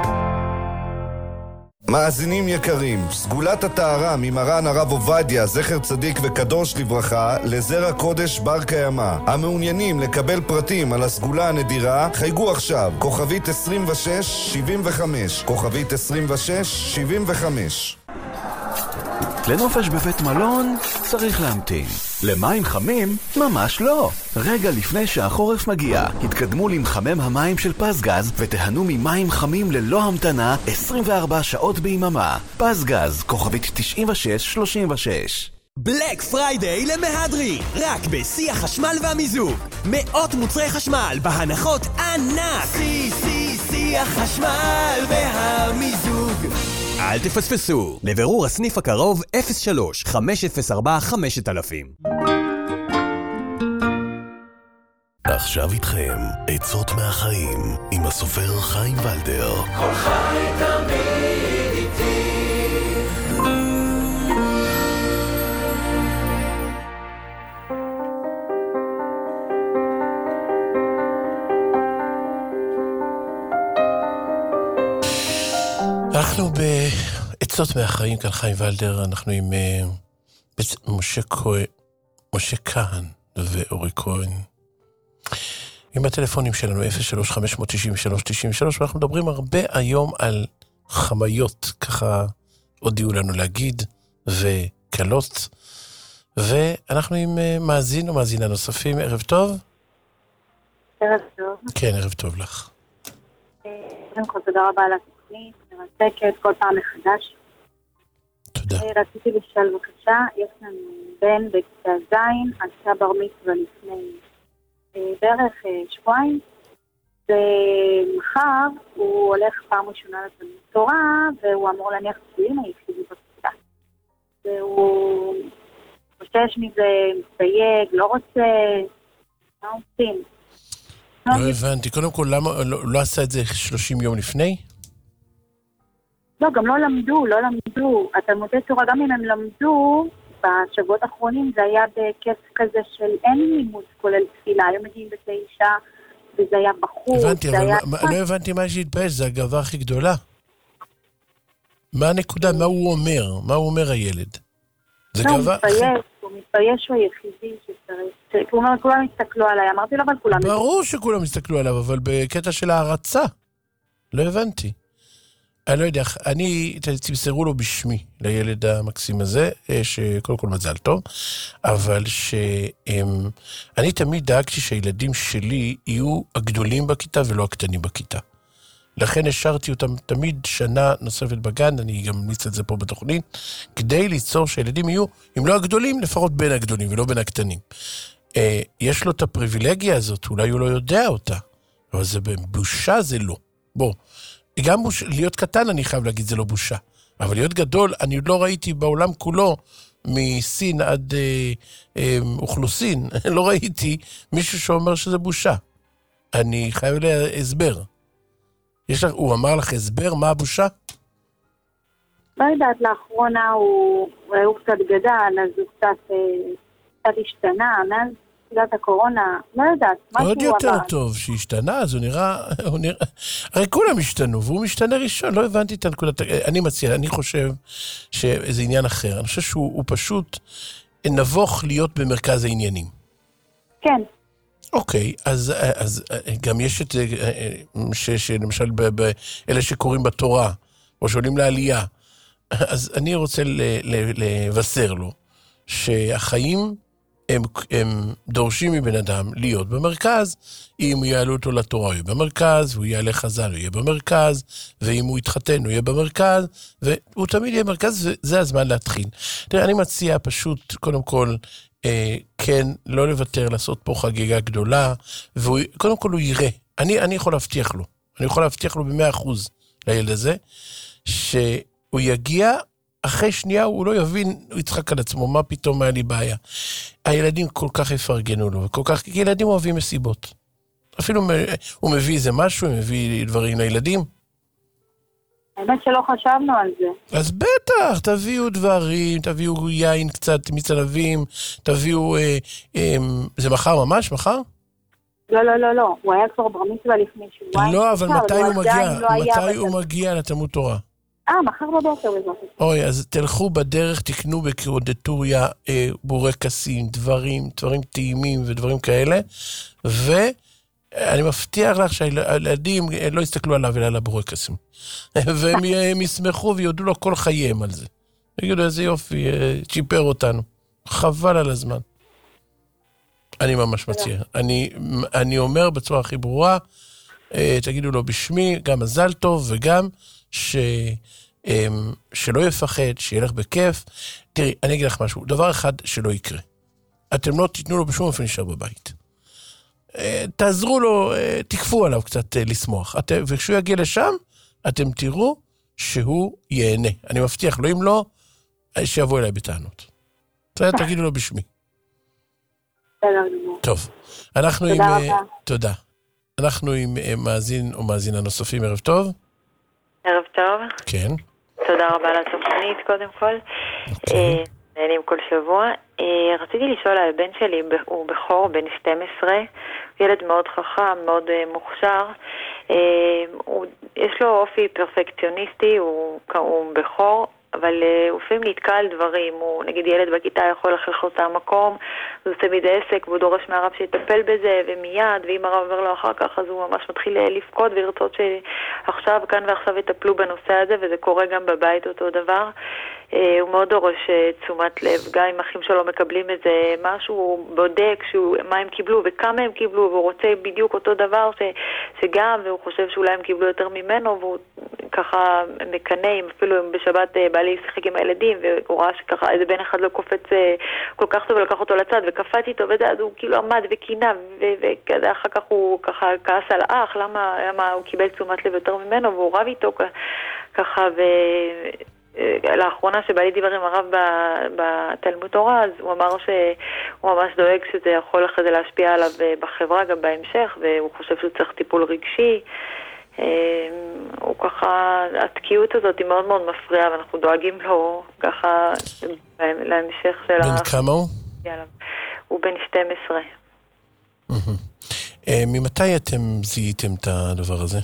מאזינים יקרים, סגולת הטהרה ממרן הרב עובדיה, זכר צדיק וקדוש לברכה, לזרע קודש בר קיימא. המעוניינים לקבל פרטים על הסגולה הנדירה, חייגו עכשיו, כוכבית עשרים ושש שבעים וחמש, כוכבית עשרים ושש שבעים וחמש. לנופש בבית מלון צריך להמתין. למים חמים? ממש לא. רגע לפני שהחורף מגיע, התקדמו למחמם המים של פסגז ותהנו ממים חמים ללא המתנה עשרים וארבע שעות ביממה. פסגז, כוכבית תשעים ושש שלושים ושש. בלק פריידיי למהדרי, רק בשיא החשמל והמיזוג. מאות מוצרי חשמל בהנחות ענק. שיא, שיא, שיא החשמל והמיזוג. אל תפספסו. לבירור הסניף הקרוב אפס שלוש חמש אפס ארבע חמש אלף. עכשיו איתכם עצות מהחיים עם הסופר חיים ולדר. כל חי תמיד איתי. אנחנו בעצות מהחיים, כאן חיים ולדר, אנחנו עם uh, משה כהן, משה כהן ואורי כהן. עם הטלפונים שלנו אפס שלוש חמש תשע שלוש תשע שלוש, ואנחנו מדברים הרבה היום על חמיות, ככה הודיעו לנו להגיד, וקלות, ואנחנו עם uh, מאזין או מאזינה נוספים. ערב טוב? ערב טוב. כן, ערב טוב לך. קודם כל, תודה רבה על התוכנית. מרתקת כל פעם מחדש. תודה. רציתי לשאול בבקשה, יש לנו בן בכיתה זין, עשה בר מצווה לפני בערך שבועיים, ומחר הוא הולך פעם ראשונה לתלמוד תורה, והוא אמור להניח תפילין היחידי בכיתה. והוא חושש מזה, מסתייג, לא רוצה, מה עושים? לא הבנתי, קודם כל, למה לא עשה את זה שלושים יום לפני? לא, גם לא למדו, לא למדו. התלמודי תורה, גם אם הם למדו, בשבועות האחרונים זה היה בכיף כזה של אין לימוד כולל תפילה. היום מגיעים בתשע, וזה היה בחוץ. הבנתי, אבל היה... מה, לא הבנתי מה שהתבאס, זה הגאווה הכי גדולה. מה הנקודה, מה הוא אומר? מה הוא אומר הילד? זה לא, גאווה... הוא מתבייש, הוא מתבייש שהוא היחידי שצריך. הוא אומר, כולם הסתכלו עליי, אמרתי לו, אבל כולם... ברור שכולם הסתכלו עליו, אבל בקטע של הערצה. לא הבנתי. אני לא יודע, אני, תמסרו לו בשמי, לילד המקסים הזה, שקודם כל מזל טוב, אבל שאני תמיד דאגתי שהילדים שלי יהיו הגדולים בכיתה ולא הקטנים בכיתה. לכן השארתי אותם תמיד שנה נוספת בגן, אני גם ממליץ את זה פה בתוכנית, כדי ליצור שהילדים יהיו, אם לא הגדולים, לפחות בין הגדולים ולא בין הקטנים. יש לו את הפריבילגיה הזאת, אולי הוא לא יודע אותה, אבל זה בושה זה לא. בוא. גם בוש... להיות קטן, אני חייב להגיד, זה לא בושה. אבל להיות גדול, אני עוד לא ראיתי בעולם כולו, מסין עד אה, אה, אוכלוסין, לא ראיתי מישהו שאומר שזה בושה. אני חייב להסבר. יש לך, הוא אמר לך הסבר, מה הבושה? לא יודעת, לאחרונה הוא, הוא קצת גדל, אז הוא קצת, קצת השתנה, מאז תחילת הקורונה, לא יודעת, משהו עוד יותר אבל... טוב שהשתנה, אז הוא נראה, הוא נראה, הרי כולם השתנו, והוא משתנה ראשון, לא הבנתי את הנקודת, אני מציע, אני חושב שזה עניין אחר, אני חושב שהוא פשוט נבוך להיות במרכז העניינים. כן. אוקיי, אז, אז גם יש את זה, שלמשל באלה שקוראים בתורה, או שעולים לעלייה, אז אני רוצה לבשר לו, שהחיים הם, הם דורשים מבן אדם להיות במרכז, אם הוא יעלו אותו לתורה הוא יהיה במרכז, והוא יעלה חזן הוא יהיה במרכז, ואם הוא יתחתן הוא יהיה במרכז, והוא תמיד יהיה במרכז, וזה הזמן להתחיל. תראה, אני מציע פשוט, קודם כל, אה, כן, לא לוותר, לעשות פה חגיגה גדולה, וקודם כל הוא יראה, אני, אני יכול להבטיח לו, אני יכול להבטיח לו במאה אחוז לילד הזה, שהוא יגיע, אחרי שנייה הוא לא יבין, הוא יצחק על עצמו, מה פתאום היה לי בעיה. הילדים כל כך יפרגנו לו, וכל כך, כי ילדים אוהבים מסיבות. אפילו הוא מביא איזה משהו, הוא מביא דברים לילדים. האמת שלא חשבנו על זה. אז בטח, תביאו דברים, תביאו יין קצת מצלבים, תביאו, אה, אה, זה מחר ממש, מחר? לא, לא, לא, לא, הוא היה כבר בר מצווה לפני שבועיים. לא, אבל מתי הוא מגיע? מתי הוא מגיע לתלמוד תורה? אה, מחר בבוקר בזאת. אוי, אז תלכו בדרך, תקנו בקרודטוריה, אה, בורקסים, דברים, דברים טעימים ודברים כאלה, ואני מבטיח לך שהילדים לא יסתכלו עליו אלא על הבורקסים. והם ישמחו ויודעו לו כל חייהם על זה. יגידו, איזה יופי, צ'יפר אותנו. חבל על הזמן. אני ממש מציע. אני, אני אומר בצורה הכי ברורה, תגידו לו בשמי, גם מזל טוב, וגם ש, שלא יפחד, שילך בכיף. תראי, אני אגיד לך משהו, דבר אחד שלא יקרה. אתם לא תיתנו לו בשום אופן להישאר בבית. תעזרו לו, תקפו עליו קצת לשמוח. וכשהוא יגיע לשם, אתם תראו שהוא ייהנה. אני מבטיח לו, אם לא, שיבוא אליי בטענות. תגידו לו בשמי. טוב, אנחנו עם... תודה. אנחנו עם מאזין או מאזינה נוספים, ערב טוב. ערב טוב. כן. תודה רבה על התוכנית, קודם כל. נהנים כל שבוע. רציתי לשאול על הבן שלי, הוא בכור, בן שתים עשרה, ילד מאוד חכם, מאוד מוכשר. יש לו אופי פרפקציוניסטי, הוא בכור, אבל הוא לפעמים נתקע על דברים. הוא, נגיד, ילד בכיתה יכול לחלך אותה המקום, הוא עושה מזה עסק, והוא דורש מהרב שיטפל בזה, ומיד, ואם הרב אומר לו אחר כך, אז הוא ממש מתחיל לפקוד ולרצות שעכשיו, כאן ועכשיו יטפלו בנושא הזה, וזה קורה גם בבית אותו דבר. הוא מאוד דורש תשומת לב, גם אם אחים שלו מקבלים איזה משהו, הוא בודק שהוא, מה הם קיבלו וכמה הם קיבלו, והוא רוצה בדיוק אותו דבר ש, שגם, והוא חושב שאולי הם קיבלו יותר ממנו, והוא ככה מקנה, אם אפילו בשבת בעלי שיחק עם הילדים, והוא ראה שככה איזה בן אחד לא קופץ כל כך טוב ולקח אותו לצד, וקפץ איתו, ואז הוא כאילו עמד וקינה, ואחר כך הוא ככה כעס על האח, למה, למה הוא קיבל תשומת לב יותר ממנו, והוא רב איתו ככה, ו... לאחרונה שבעלי דיבר עם הרב בתלמוד תורה, אז הוא אמר שהוא ממש דואג שזה יכול אחרי זה להשפיע עליו בחברה גם בהמשך, והוא חושב שהוא צריך טיפול רגשי. הוא ככה, התקיעות הזאת היא מאוד מאוד מפריעה, ואנחנו דואגים לו ככה להמשך של... בן כמה הוא? הוא בן שתים עשרה. ממתי אתם זיהיתם את הדבר הזה?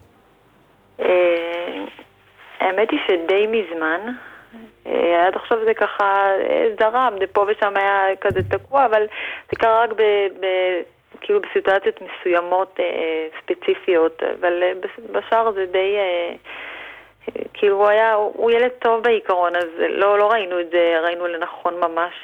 האמת היא שדי מזמן, עד עכשיו זה ככה זרם, זה פה ושם היה כזה תקוע, אבל זה קרה רק ב, ב, כאילו בסיטואציות מסוימות ספציפיות, אבל בשאר זה די, כאילו הוא היה, הוא ילד טוב בעיקרון, אז לא, לא ראינו את זה, ראינו לנכון ממש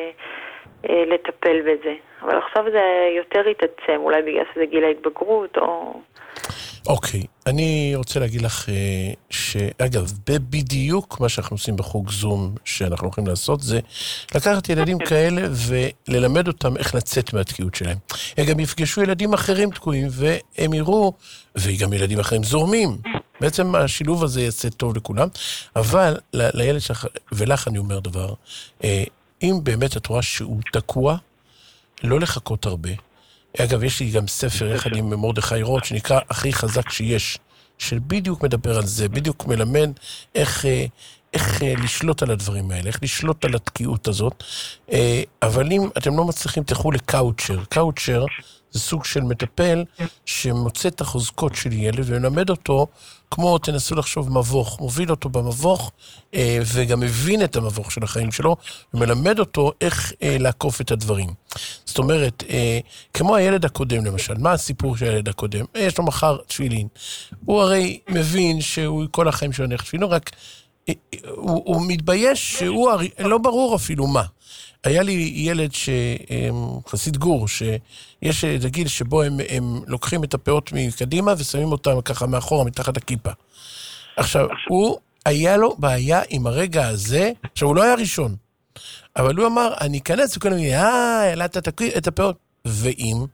לטפל בזה, אבל עכשיו זה יותר התעצם, אולי בגלל שזה גיל ההתבגרות או... אוקיי, אני רוצה להגיד לך שאגב, בדיוק מה שאנחנו עושים בחוג זום שאנחנו הולכים לעשות זה לקחת ילדים כאלה וללמד אותם איך לצאת מהתקיעות שלהם. הם גם יפגשו ילדים אחרים תקועים והם יראו, וגם ילדים אחרים זורמים. בעצם השילוב הזה יעשה טוב לכולם, אבל לילד שלך, ולך אני אומר דבר, אם באמת את רואה שהוא תקוע, לא לחכות הרבה. אגב, יש לי גם ספר יחד עם מרדכי רוט, שנקרא הכי חזק שיש, של בדיוק מדבר על זה, בדיוק מלמד איך, איך לשלוט על הדברים האלה, איך לשלוט על התקיעות הזאת. אבל אם אתם לא מצליחים, תלכו לקאוצ'ר. קאוצ'ר זה סוג של מטפל שמוצא את החוזקות של ילד ומלמד אותו, כמו תנסו לחשוב מבוך, מוביל אותו במבוך וגם מבין את המבוך של החיים שלו ומלמד אותו איך לעקוף את הדברים. זאת אומרת, כמו הילד הקודם למשל, מה הסיפור של הילד הקודם? יש לו מחר תפילין. הוא הרי מבין שהוא כל החיים שלו נלך תפילין, רק הוא, הוא מתבייש שהוא, לא ברור אפילו מה. היה לי ילד חסיד גור, שיש איזה גיל שבו הם, הם לוקחים את הפאות מקדימה ושמים אותם ככה מאחורה, מתחת הכיפה. עכשיו, הוא, היה לו בעיה עם הרגע הזה, עכשיו הוא לא היה ראשון, אבל הוא אמר, אני אכנס וכולם, אה, העלת את הפאות, ואם,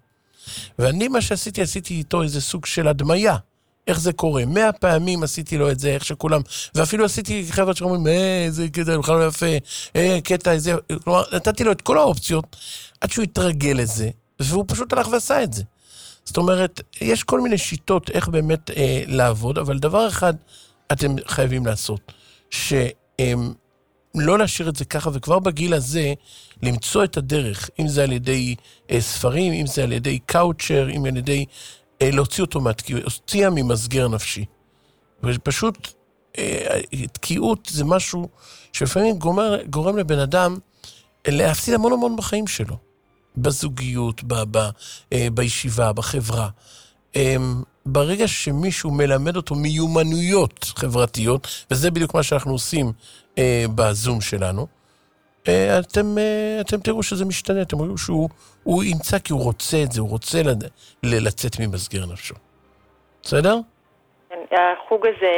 ואני מה שעשיתי, עשיתי איתו איזה סוג של הדמיה. איך זה קורה? מאה פעמים עשיתי לו את זה, איך שכולם, ואפילו עשיתי חבר'ה שאומרים, אה, איזה קטע, בכלל לא יפה, אה, קטע, איזה, כלומר, נתתי לו את כל האופציות, עד שהוא התרגל לזה, והוא פשוט הלך ועשה את זה. זאת אומרת, יש כל מיני שיטות איך באמת אה, לעבוד, אבל דבר אחד אתם חייבים לעשות, שהם לא להשאיר את זה ככה, וכבר בגיל הזה, למצוא את הדרך, אם זה על ידי אה, ספרים, אם זה על ידי קאוצ'ר, אם על ידי אה, להוציא אותו מהתקיעות, הוציא ממסגר נפשי. ופשוט, אה, תקיעות זה משהו שלפעמים גומר, גורם לבן אדם להפסיד המון המון בחיים שלו. בזוגיות, ב, ב, אה, בישיבה, בחברה. אה, ברגע שמישהו מלמד אותו מיומנויות חברתיות, וזה בדיוק מה שאנחנו עושים אה, בזום שלנו, אה, אתם, אה, אתם תראו שזה משתנה, אתם רואים שהוא הוא ימצא כי הוא רוצה את זה, הוא רוצה לד... לצאת ממסגר נפשו. בסדר? החוג הזה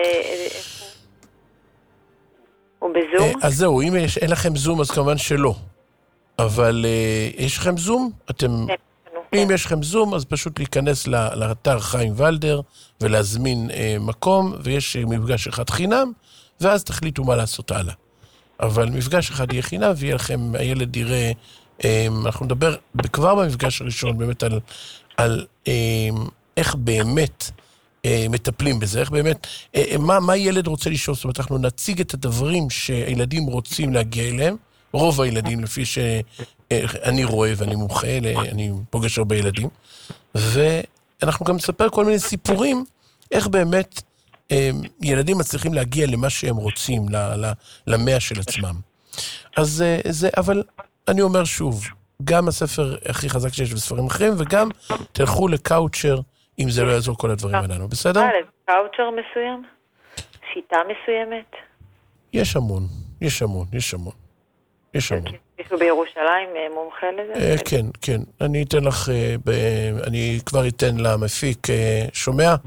הוא בזום? אה, אז זהו, אם יש, אין לכם זום אז כמובן שלא. אבל uh, יש לכם זום? אתם... אם יש לכם זום, אז פשוט להיכנס לאתר חיים ולדר, ולהזמין uh, מקום, ויש uh, מפגש אחד חינם, ואז תחליטו מה לעשות הלאה. אבל מפגש אחד יהיה חינם, ויהיה לכם, הילד יראה, um, אנחנו נדבר כבר במפגש הראשון, באמת על, על um, איך באמת uh, מטפלים בזה, איך באמת, uh, מה, מה ילד רוצה לשאול, זאת אומרת, אנחנו נציג את הדברים שהילדים רוצים להגיע אליהם, רוב הילדים, לפי שאני רואה ואני מומחה, אני פוגש הרבה ילדים, ואנחנו גם נספר כל מיני סיפורים, איך באמת ילדים מצליחים להגיע למה שהם רוצים, למאה של עצמם. אז זה, אבל אני אומר שוב, גם הספר הכי חזק שיש בספרים אחרים, וגם תלכו לקאוצ'ר, אם זה לא יעזור כל הדברים עלינו, בסדר? קאוצ'ר מסוים? שיטה מסוימת? יש המון, יש המון, יש המון. יש המון. יש לו בירושלים מומחה לזה? כן, כן. אני אתן לך, אני כבר אתן למפיק, שומע?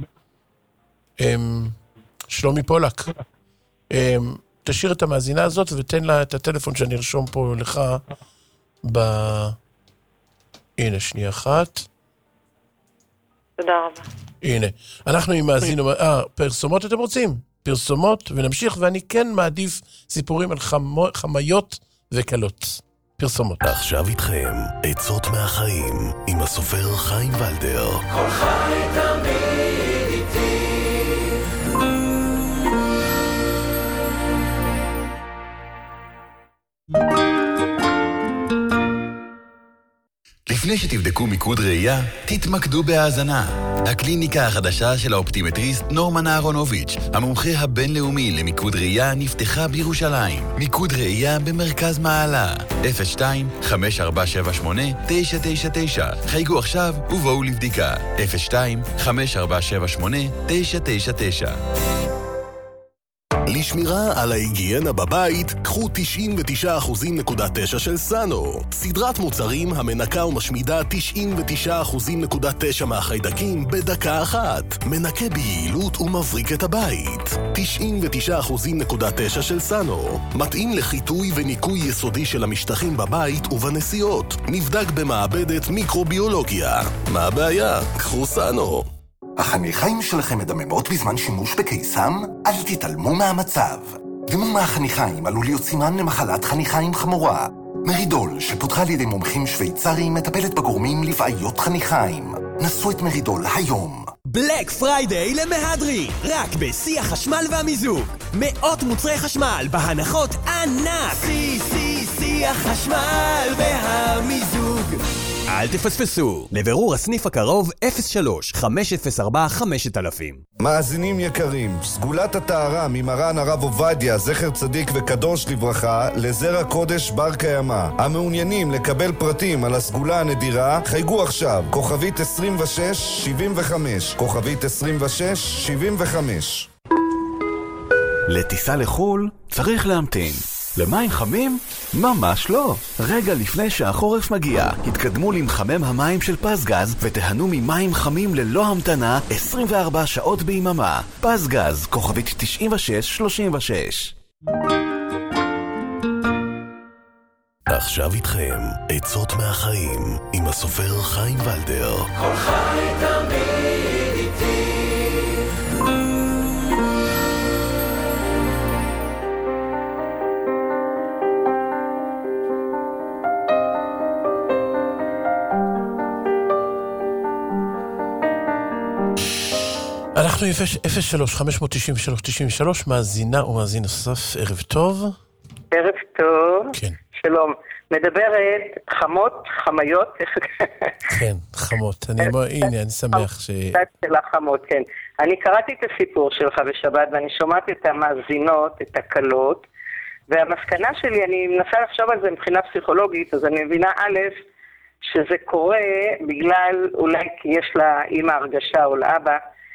שלומי פולק. תשאיר את המאזינה הזאת ותן לה את הטלפון שאני ארשום פה לך ב... הנה, שנייה אחת. תודה רבה. הנה. אנחנו עם מאזין... אה, פרסומות אתם רוצים? פרסומות, ונמשיך, ואני כן מעדיף סיפורים על חמיות וקלות. פרסומות. עכשיו איתכם, עצות מהחיים, עם הסופר חיים ולדר. כל חי תמיד איתי. לפני שתבדקו מיקוד ראייה, תתמקדו בהאזנה. הקליניקה החדשה של האופטימטריסט נורמן אהרונוביץ', המומחה הבינלאומי למיקוד ראייה, נפתחה בירושלים. מיקוד ראייה במרכז מעלה. אפס שתיים חמש ארבע שבע שמונה תשע תשע תשע. חייגו עכשיו ובואו לבדיקה. אפס שתיים חמש ארבע שבע שמונה תשע תשע תשע. לשמירה על ההיגיינה בבית, קחו תשעים ותשעה נקודה תשע אחוזים של סאנו. סדרת מוצרים המנקה ומשמידה תשעים ותשעה נקודה תשע אחוזים מהחיידקים בדקה אחת. מנקה ביעילות ומבריק את הבית. תשעים ותשעה נקודה תשע אחוזים של סאנו. מתאים לחיטוי וניקוי יסודי של המשטחים בבית ובנסיעות. נבדק במעבדת מיקרוביולוגיה. מה הבעיה? קחו סאנו. החניכיים שלכם מדממות בזמן שימוש בקיסם? אל תתעלמו מהמצב. דימום מהחניכיים עלול להיות סימן למחלת חניכיים חמורה. מרידול, שפותחה על ידי מומחים שוויצריים, מטפלת בגורמים לבעיות חניכיים. נסו את מרידול היום. בלק פריידיי למהדרין, רק בשיא החשמל והמיזוג. מאות מוצרי חשמל בהנחות ענק. שיא, שיא, שיא החשמל והמיזוג. אל תפספסו. לבירור הסניף הקרוב אפס שלוש חמש אפס ארבע חמש אלף. מאזינים יקרים, סגולת הטהרה ממרן הרב עובדיה, זכר צדיק וקדוש לברכה, לזרע קודש בר קיימא. המעוניינים לקבל פרטים על הסגולה הנדירה, חייגו עכשיו, כוכבית עשרים ושש שבעים וחמש, כוכבית עשרים ושש שבעים וחמש. לטיסה לחול צריך להמתין. למים חמים? ממש לא. רגע לפני שהחורף מגיע, התקדמו למחמם המים של פסגז ותהנו ממים חמים ללא המתנה עשרים וארבע שעות ביממה. פסגז, כוכבית תשעים ושש שלושים ושש. ועכשיו איתכם, עצות מהחיים, עם הסופר חיים ולדר. כל חי תמיד איתי. אנחנו אפס שלוש חמש תשע שלוש תשע שלוש, מאזינה ומאזין נוסף, ערב טוב. ערב טוב. כן. שלום. מדברת חמות, חמיות. כן, חמות. אני אומר, הנה, אני שמח ש... של החמות, כן. אני קראתי את הסיפור שלך בשבת, ואני שומעת את המאזינות, את הקלות, והמסקנה שלי, אני מנסה לחשוב על זה מבחינה פסיכולוגית, אז אני מבינה א', שזה קורה בגלל, אולי כי יש לה אמא הרגשה או לאבא,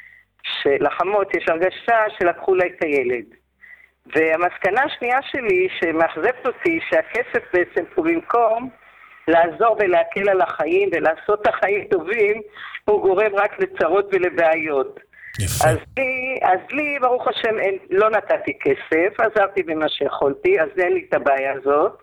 שלחמות יש הרגשה שלקחו לה את הילד. והמסקנה השנייה שלי שמאכזבת אותי שהכסף בעצם הוא במקום לעזור ולהקל על החיים ולעשות את החיים טובים, הוא גורם רק לצרות ולבעיות. יפה. אז לי, אז לי ברוך השם אין, לא נתתי כסף, עזרתי במה שיכולתי, אז אין לי את הבעיה הזאת.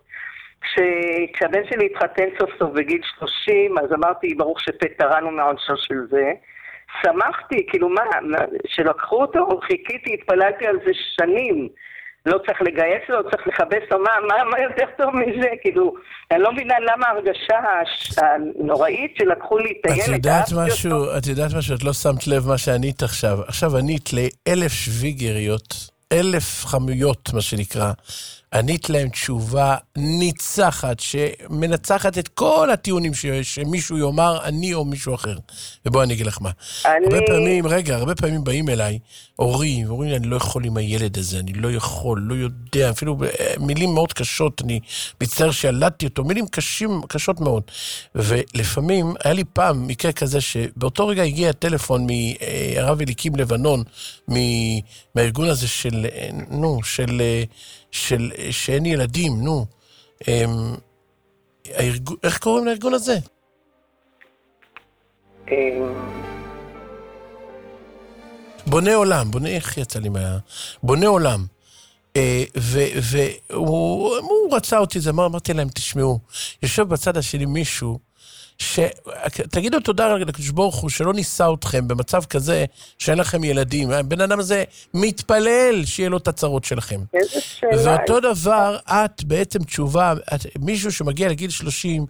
כשהבן שלי התחתן סוף סוף בגיל שלושים, אז אמרתי ברוך שפטרנו מעונשו של זה. שמחתי, כאילו מה, שלקחו אותו, חיכיתי, התפללתי על זה שנים, לא צריך לגייס לו, צריך לחבש לו, מה, מה, מה יותר טוב מזה, כאילו, אני לא מבינה למה ההרגשה הנוראית שלקחו לי את הילד. את יודעת משהו, את יודעת משהו, את לא שמת לב מה שענית עכשיו, עכשיו ענית לאלף שוויגריות, אלף חמויות, מה שנקרא, ענית להם תשובה ניצחת, שמנצחת את כל הטיעונים שיש, שמישהו יאמר אני או מישהו אחר. ובוא אני אגיד לך מה. אני... הרבה פעמים, רגע, הרבה פעמים באים אליי, הורים, הורים לי, אני לא יכול עם הילד הזה, אני לא יכול, לא יודע, אפילו מילים מאוד קשות, אני מצטער שילדתי אותו, מילים קשים, קשות מאוד. ולפעמים, היה לי פעם מקרה כזה, שבאותו רגע הגיע הטלפון מהרב אליקים לבנון, מהארגון הזה של, נו, של... של שאין ילדים, נו. הם, הארגון, איך קוראים לארגון הזה? בונה עולם, בונה, איך יצא לי מה... בונה עולם. והוא רצה אותי, זה אמר, אמרתי להם, תשמעו, יושב בצד השני מישהו, שתגידו תודה לקדוש ברוך הוא שלא ניסה אתכם במצב כזה שאין לכם ילדים. הבן אדם הזה מתפלל שיהיה לו את הצרות שלכם. ואותו דבר, את בעצם תשובה, מישהו שמגיע לגיל שלושים,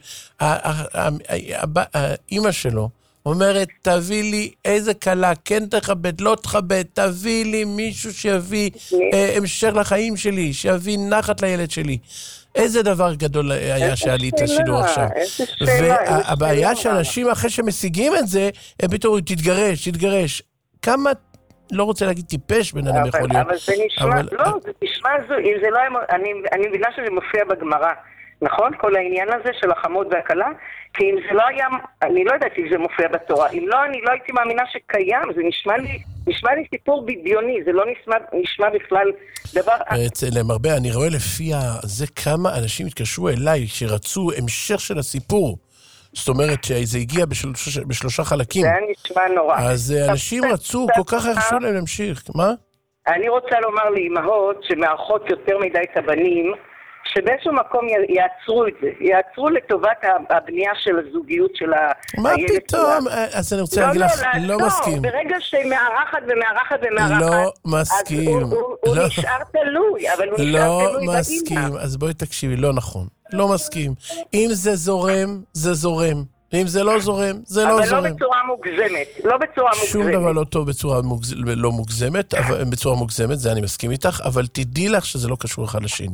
האמא שלו אומרת, תביא לי איזה קלה, כן תכבד, לא תכבד, תביא לי מישהו שיביא המשך לחיים שלי, שיביא נחת לילד שלי. איזה דבר גדול היה שעלי את השידור עכשיו. והבעיה שאנשים אחרי שמשיגים את זה, הם פתאום תתגרש, תתגרש. כמה, לא רוצה להגיד טיפש בן אדם יכול להיות. אבל זה נשמע, לא, זה נשמע, אני מבינה שזה מופיע בגמרא. נכון? כל העניין הזה של החמות והקלה, כי אם זה לא היה, אני לא יודעת אם זה מופיע בתורה, אם לא, אני לא הייתי מאמינה שקיים, זה נשמע לי, נשמע לי סיפור בדיוני, זה לא נשמע, נשמע בכלל דבר... למרבה, אני רואה לפי זה כמה אנשים התקשרו אליי שרצו המשך של הסיפור, זאת אומרת שזה הגיע בשלוש, בשלושה חלקים. זה היה נשמע נורא. אז אנשים רצו, כל כך הרשו להם להמשיך, מה? אני רוצה לומר לאמהות שמארחות יותר מדי את הבנים, שבאיזשהו מקום יעצרו את זה, יעצרו לטובת הבנייה של הזוגיות של הילד. מה פתאום? אז אני רוצה להגיד לך, לא מסכים. ברגע שמארחת ומארחת ומארחת, לא מסכים. הוא נשאר תלוי, אבל הוא נשאר תלוי באמא. לא מסכים, אז בואי תקשיבי, לא נכון. לא מסכים. אם זה זורם, זה זורם. אם זה לא זורם, זה לא זורם. אבל לא בצורה מוגזמת, לא בצורה מוגזמת. שום דבר לא טוב בצורה לא מוגזמת, בצורה מוגזמת, זה אני מסכים איתך, אבל תדעי לך שזה לא קשור אחד לשני.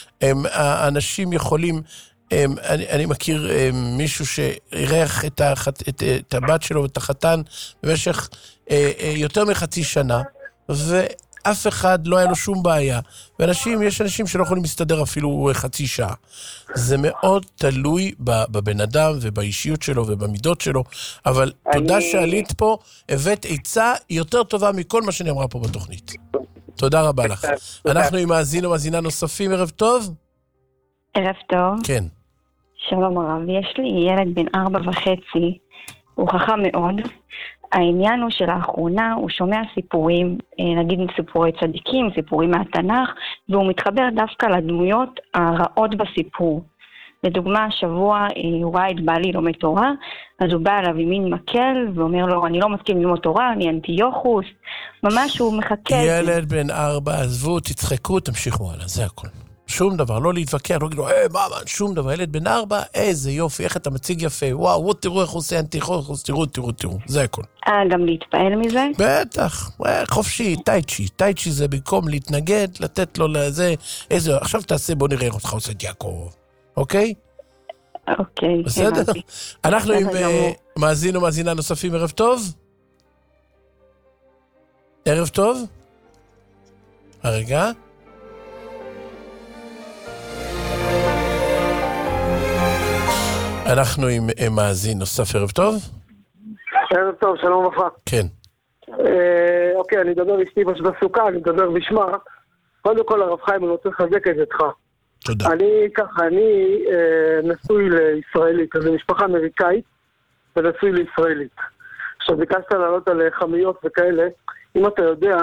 האנשים יכולים, אני מכיר מישהו שאירח את הבת שלו ואת החתן במשך יותר מחצי שנה, ו... אף אחד לא היה לו שום בעיה. ואנשים, יש אנשים שלא יכולים להסתדר אפילו חצי שעה. זה מאוד תלוי בבן אדם ובאישיות שלו ובמידות שלו, אבל אני... תודה שעלית פה, הבאת עצה יותר טובה מכל מה שאני אמרה פה בתוכנית. תודה רבה לך. אנחנו עם מאזין ומאזינה נוספים, ערב טוב? ערב טוב. כן. שלום הרב, יש לי ילד בן ארבע וחצי, הוא חכם מאוד. העניין הוא שלאחרונה הוא שומע סיפורים, נגיד סיפורי צדיקים, סיפורים מהתנ"ך, והוא מתחבר דווקא לדמויות הרעות בסיפור. לדוגמה, השבוע הוא ראה את בעלי לומד תורה, אז הוא בא אליו עם מין מקל, ואומר לו, אני לא מסכים ללמוד תורה, אני אנטיוכוס, ממש הוא מחכה. ילד בן ארבע, עזבו, תצחקו, תמשיכו הלאה, זה הכל. שום דבר, לא להתווכח, לא להגיד לו, אה, מה, מה, שום דבר, ילד בן ארבע, איזה יופי, איך אתה מציג יפה, וואו, תראו איך הוא עושה אנטיוכוס, תראו, תראו, תראו, זה הכל. אה, גם להתפעל מזה? בטח, חופשי, טייצ'י, טייצ'י זה במקום להתנגד, לתת לו לזה, איזה, עכשיו תעשה, בוא נראה אותך עושה את יעקב, אוקיי? אוקיי, בסדר? אנחנו עם מאזין ומאזינה נוספים, ערב טוב? ערב טוב? הרגע? אנחנו עם מאזין נוסף, ערב טוב? ערב טוב, שלום וברכה. כן. אוקיי, אני מדבר אשתי בסוכה, אני מדבר בשמה. קודם כל, הרב חיים, אני רוצה לחזק את ידך. תודה. אני ככה, אני נשוי לישראלית, אז משפחה אמריקאית, ונשוי לישראלית. עכשיו, ביקשת לעלות על חמיות וכאלה, אם אתה יודע,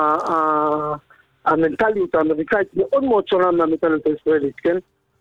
המנטליות האמריקאית מאוד מאוד שונה מהמנטליות הישראלית, כן?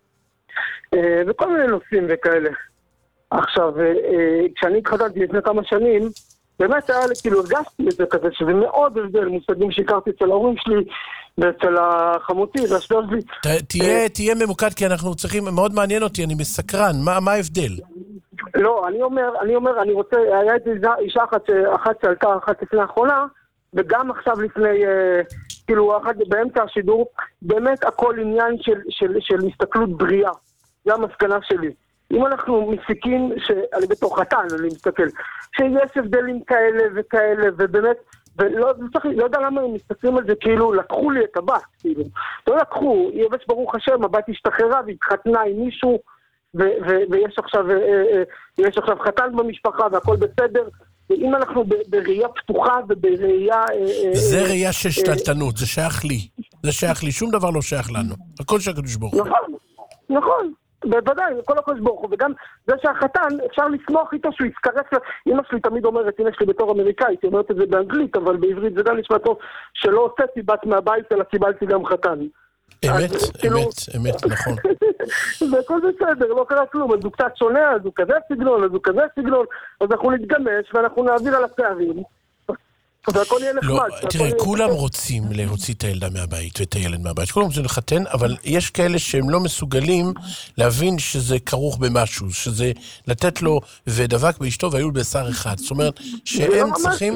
וכל מיני נושאים וכאלה. עכשיו, כשאני התחתנתי לפני כמה שנים, באמת היה לי, כאילו, הרגשתי את זה כזה, שזה מאוד הבדל, מושגים שהכרתי אצל ההורים שלי, ואצל החמותי, והשבר שלי. תהיה ממוקד, כי אנחנו צריכים, מאוד מעניין אותי, אני מסקרן, מה ההבדל? לא, אני אומר, אני אומר, אני רוצה, היה את אישה אחת שעלתה, אחת לפני האחרונה, וגם עכשיו לפני, כאילו, אחת באמצע השידור, באמת הכל עניין של הסתכלות בריאה. זה המסקנה שלי. אם אנחנו מסיקים, שאני בתוך חתן, אני מסתכל, שיש הבדלים כאלה וכאלה, ובאמת, ולא לא יודע למה הם מסתכלים על זה, כאילו, לקחו לי את הבת, כאילו. לא לקחו, יבש ברוך השם, הבת השתחררה והתחתנה עם מישהו, ו- ו- ויש עכשיו, אה, אה, יש עכשיו חתן במשפחה והכל בסדר, ואם אנחנו ב- בראייה פתוחה ובראייה... אה, זה אה, ראייה של שתלטנות, אה, זה שייך לי. זה שייך לי, שום דבר לא שייך לנו. הכל שהקדוש ברוך הוא. נכון, נכון. בוודאי, כל הקדוש ברוך הוא, וגם זה שהחתן, אפשר לסמוך איתו שהוא יצטרף, אמא שלי תמיד אומרת, אמא שלי בתור אמריקאית, היא אומרת את זה באנגלית, אבל בעברית זה גם נשמע טוב, שלא הוצאתי בת מהבית, אלא קיבלתי גם חתן. אמת, אמת, אמת, נכון. זה הכל בסדר, לא קרה כלום, אז הוא קצת שונה, אז הוא כזה סגנון, אז הוא כזה סגנון, אז אנחנו נתגמש ואנחנו נעביר על הפערים. והכל יהיה נחמד. לא, תראה, כולם רוצים להוציא את הילדה מהבית ואת הילד מהבית, כולם רוצים לחתן, אבל יש כאלה שהם לא מסוגלים להבין שזה כרוך במשהו, שזה לתת לו ודבק באשתו והיו בשר אחד. זאת אומרת, שהם צריכים...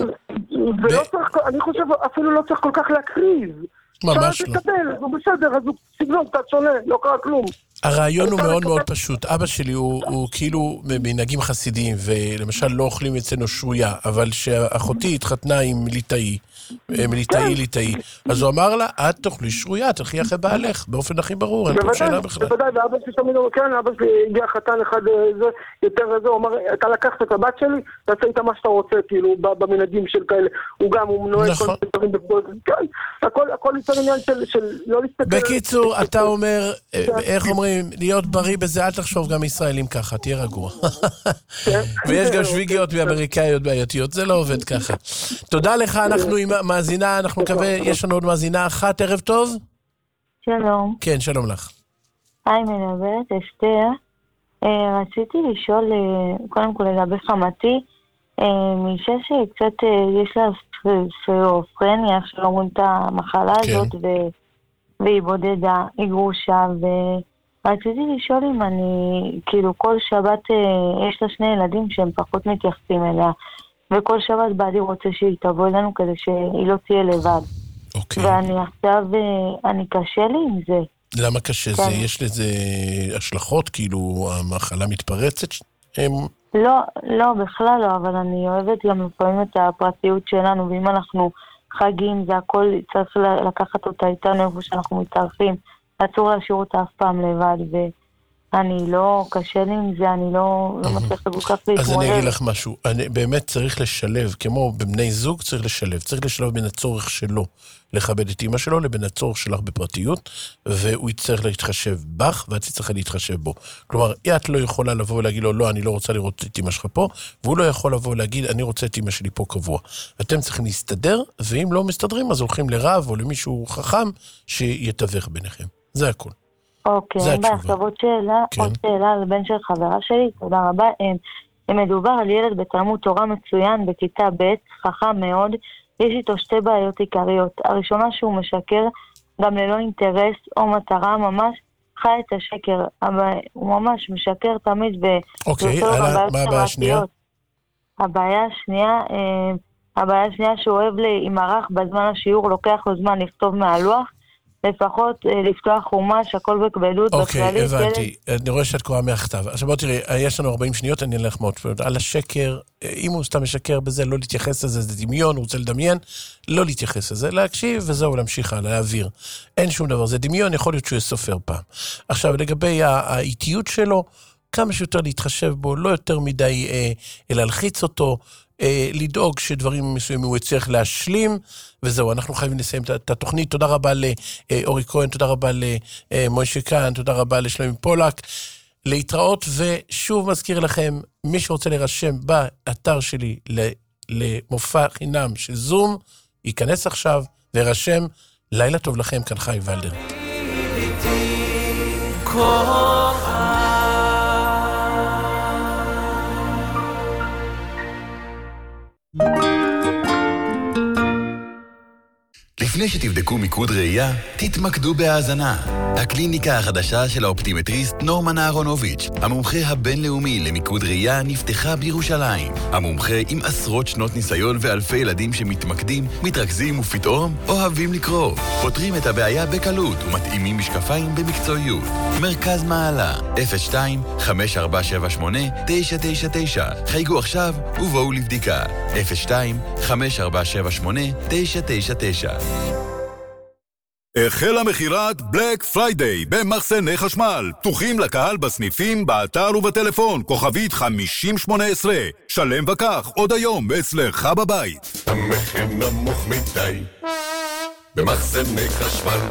אני חושב, אפילו לא צריך כל כך להקריב. ממש לא. הוא בסדר, אז הוא סגנון קצת שונה, לא קרה כלום. הרעיון הוא מאוד מאוד פשוט. אבא שלי הוא, הוא כאילו מנהגים חסידיים, ולמשל לא אוכלים אצלנו שרויה, אבל שאחותי התחתנה עם ליטאי, ליטאי ליטאי, אז הוא אמר לה, את תאכלי שרויה, תלכי אחרי בעלך, באופן הכי ברור, אין פה שאלה בכלל. בוודאי, ואבא שלי תמיד אומר, כן, אבא שלי הגיע חתן אחד יותר זה, הוא אמר, אתה לקחת את הבת שלי, תעשה איתה מה שאתה רוצה, כאילו, במנהגים של כאלה, הוא גם, הוא מנוהל כל מיני דברים בפועל, כן, הכל יותר עניין של לא להסתכל... בקיצור, אתה אומר, איך אומרים, להיות בריא בזה, אל תחשוב גם ישראלים ככה, תהיה רגוע. ויש גם שוויגיות באמריקאיות בעייתיות, זה לא עובד ככה. תודה לך, אנחנו עם מאזינה, אנחנו מקווה, יש לנו עוד מאזינה אחת, ערב טוב? שלום. כן, שלום לך. היי, מדברת, אסתר. רציתי לשאול, קודם כל לגבי חמתי, מאישה שקצת יש לה סכיזופרניה, איך שלא אומרים את המחלה הזאת, והיא בודדה, היא גרושה, ורציתי לשאול אם אני, כאילו כל שבת יש לה שני ילדים שהם פחות מתייחסים אליה, וכל שבת בעדי רוצה שהיא תבוא אלינו כדי שהיא לא תהיה לבד. אוקיי. ואני עכשיו, אני קשה לי עם זה. למה קשה זה? יש לזה השלכות? כאילו המחלה מתפרצת? לא, לא, בכלל לא, אבל אני אוהבת גם לפעמים את הפרטיות שלנו, ואם אנחנו חגים, זה הכל צריך לקחת אותה איתנו איפה שאנחנו מתארחים. אסור להשאיר אותה אף פעם לבד, ואני לא, קשה לי עם זה, אני לא, לא מצליחה כל כך להתמודד. אז אני אגיד לך משהו, אני באמת צריך לשלב, כמו בבני זוג צריך לשלב, צריך לשלב בין הצורך שלו לכבד את אמא שלו, לבין הצורך שלך בפרטיות, והוא יצטרך להתחשב בך, ואת צריך להתחשב בו. כלומר, את לא יכולה לבוא ולהגיד לו, לא, אני לא רוצה לראות את אמא שלך פה, והוא לא יכול לבוא ולהגיד, אני רוצה את אמא שלי פה קבוע. אתם צריכים להסתדר, ואם לא מסתדרים, אז הולכים לרב או למישהו חכם שיתווך ביניכם. זה הכל. אוקיי, בעכשיו עוד שאלה, עוד שאלה על בן של חברה שלי, תודה רבה. מדובר על ילד בתלמוד תורה מצוין בכיתה ב', חכם מאוד, יש איתו שתי בעיות עיקריות. הראשונה שהוא משקר גם ללא אינטרס או מטרה, ממש חי את השקר, אבל הוא ממש משקר תמיד ב... אוקיי, מה הבעיה השנייה? הבעיה השנייה, הבעיה השנייה שהוא אוהב להימרח בזמן השיעור, לוקח לו זמן לכתוב מהלוח, לפחות לפתוח חומש, הכל בכבדות. אוקיי, הבנתי. אני רואה שאת קוראה מהכתב. עכשיו בוא תראי, יש לנו ארבעים שניות, אני אלך מאוד פעמים. על השקר, אם הוא סתם משקר בזה, לא להתייחס לזה, זה דמיון, הוא רוצה לדמיין, לא להתייחס לזה, להקשיב, וזהו, להמשיך הלאה, להעביר. אין שום דבר, זה דמיון, יכול להיות שהוא יסופר פעם. עכשיו, לגבי האיטיות שלו, כמה שיותר להתחשב בו, לא יותר מדי אה, להלחיץ אותו, אה, לדאוג שדברים מסוימים הוא יצטרך להשלים, וזהו, אנחנו חייבים לסיים את התוכנית. תודה רבה לאורי כהן, תודה רבה למוישה קאן, תודה רבה לשלומי פולק, להתראות, ושוב מזכיר לכם, מי שרוצה להירשם באתר שלי למופע חינם של זום, ייכנס עכשיו וירשם. לילה טוב לכם, כאן חיים ולדר. לפני שתבדקו מיקוד ראייה, תתמקדו בהאזנה. הקליניקה החדשה של האופטימטריסט נורמן אהרונוביץ', המומחה הבינלאומי למיקוד ראייה, נפתחה בירושלים. המומחה עם עשרות שנות ניסיון ואלפי ילדים שמתמקדים, מתרכזים ופתאום אוהבים לקרוא. פותרים את הבעיה בקלות ומתאימים משקפיים במקצועיות. מרכז מעלה, אפס שתיים חמש ארבע שבע שמונה תשע תשע תשע. חייגו עכשיו ובואו לבדיקה. אפס שתיים חמש ארבע שבע שמונה תשע תשע תשע. החלה מחירת בלק פריידיי במחסני חשמל. פתוחים לקהל בסניפים, באתר ובטלפון. כוכבית חמישים שמונה עשרה. שלם וכך, עוד היום אצלך בבית. המחיר נמוך מדי במחסני חשמל.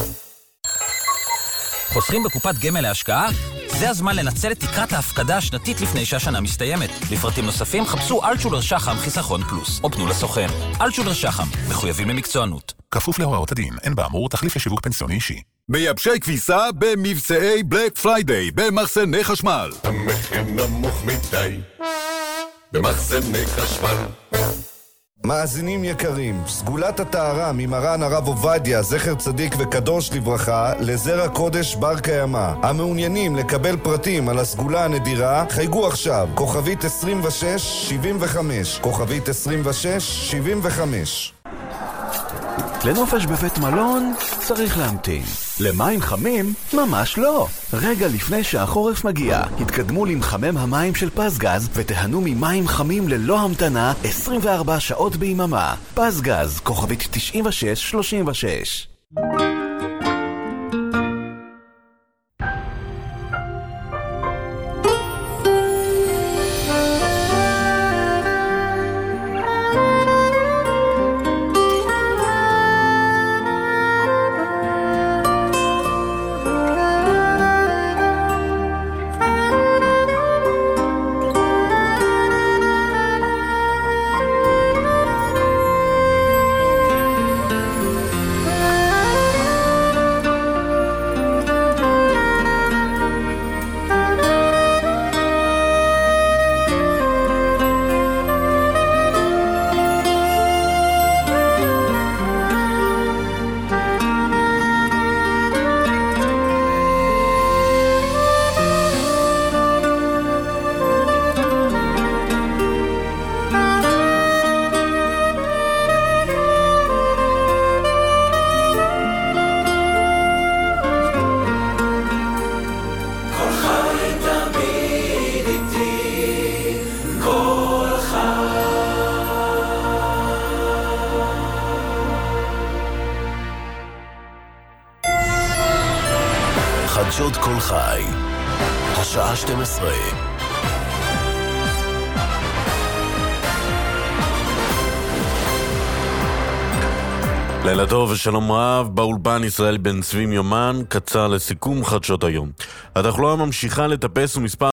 חוסכים בקופת גמל להשקעה? זה הזמן לנצל את תקרת ההפקדה השנתית לפני שהשנה מסתיימת. לפרטים נוספים חפשו אלטשולר שחם חיסכון פלוס, או פנו לסוכן. אלטשולר שחם, מחויבים למקצוענות. כפוף להוראות הדין, אין באמור תחליף לשיווק פנסיוני אישי. מייבשי כביסה במבצעי בלק פריידיי במחסני חשמל. המחיר נמוך מדי במחסני חשמל. מאזינים יקרים, סגולת הטהרה ממרן הרב עובדיה, זכר צדיק וקדוש לברכה, לזרע קודש בר קיימא. המעוניינים לקבל פרטים על הסגולה הנדירה, חייגו עכשיו, כוכבית עשרים ושש שבעים וחמש, כוכבית עשרים ושש שבעים וחמש. לנופש בבית מלון צריך להמתין. למים חמים? ממש לא. רגע לפני שהחורף מגיע, התקדמו למחמם המים של פסגז ותהנו ממים חמים ללא המתנה עשרים וארבע שעות ביממה. פסגז, כוכבית תשעים ושש שלושים ושש. חדשות כל חי, השעה שתים עשרה. לילה טוב ושלום רב, באולפן ישראל בן צבי יומן, קצר לסיכום חדשות היום. התחלואה ממשיכה לטפס ומספר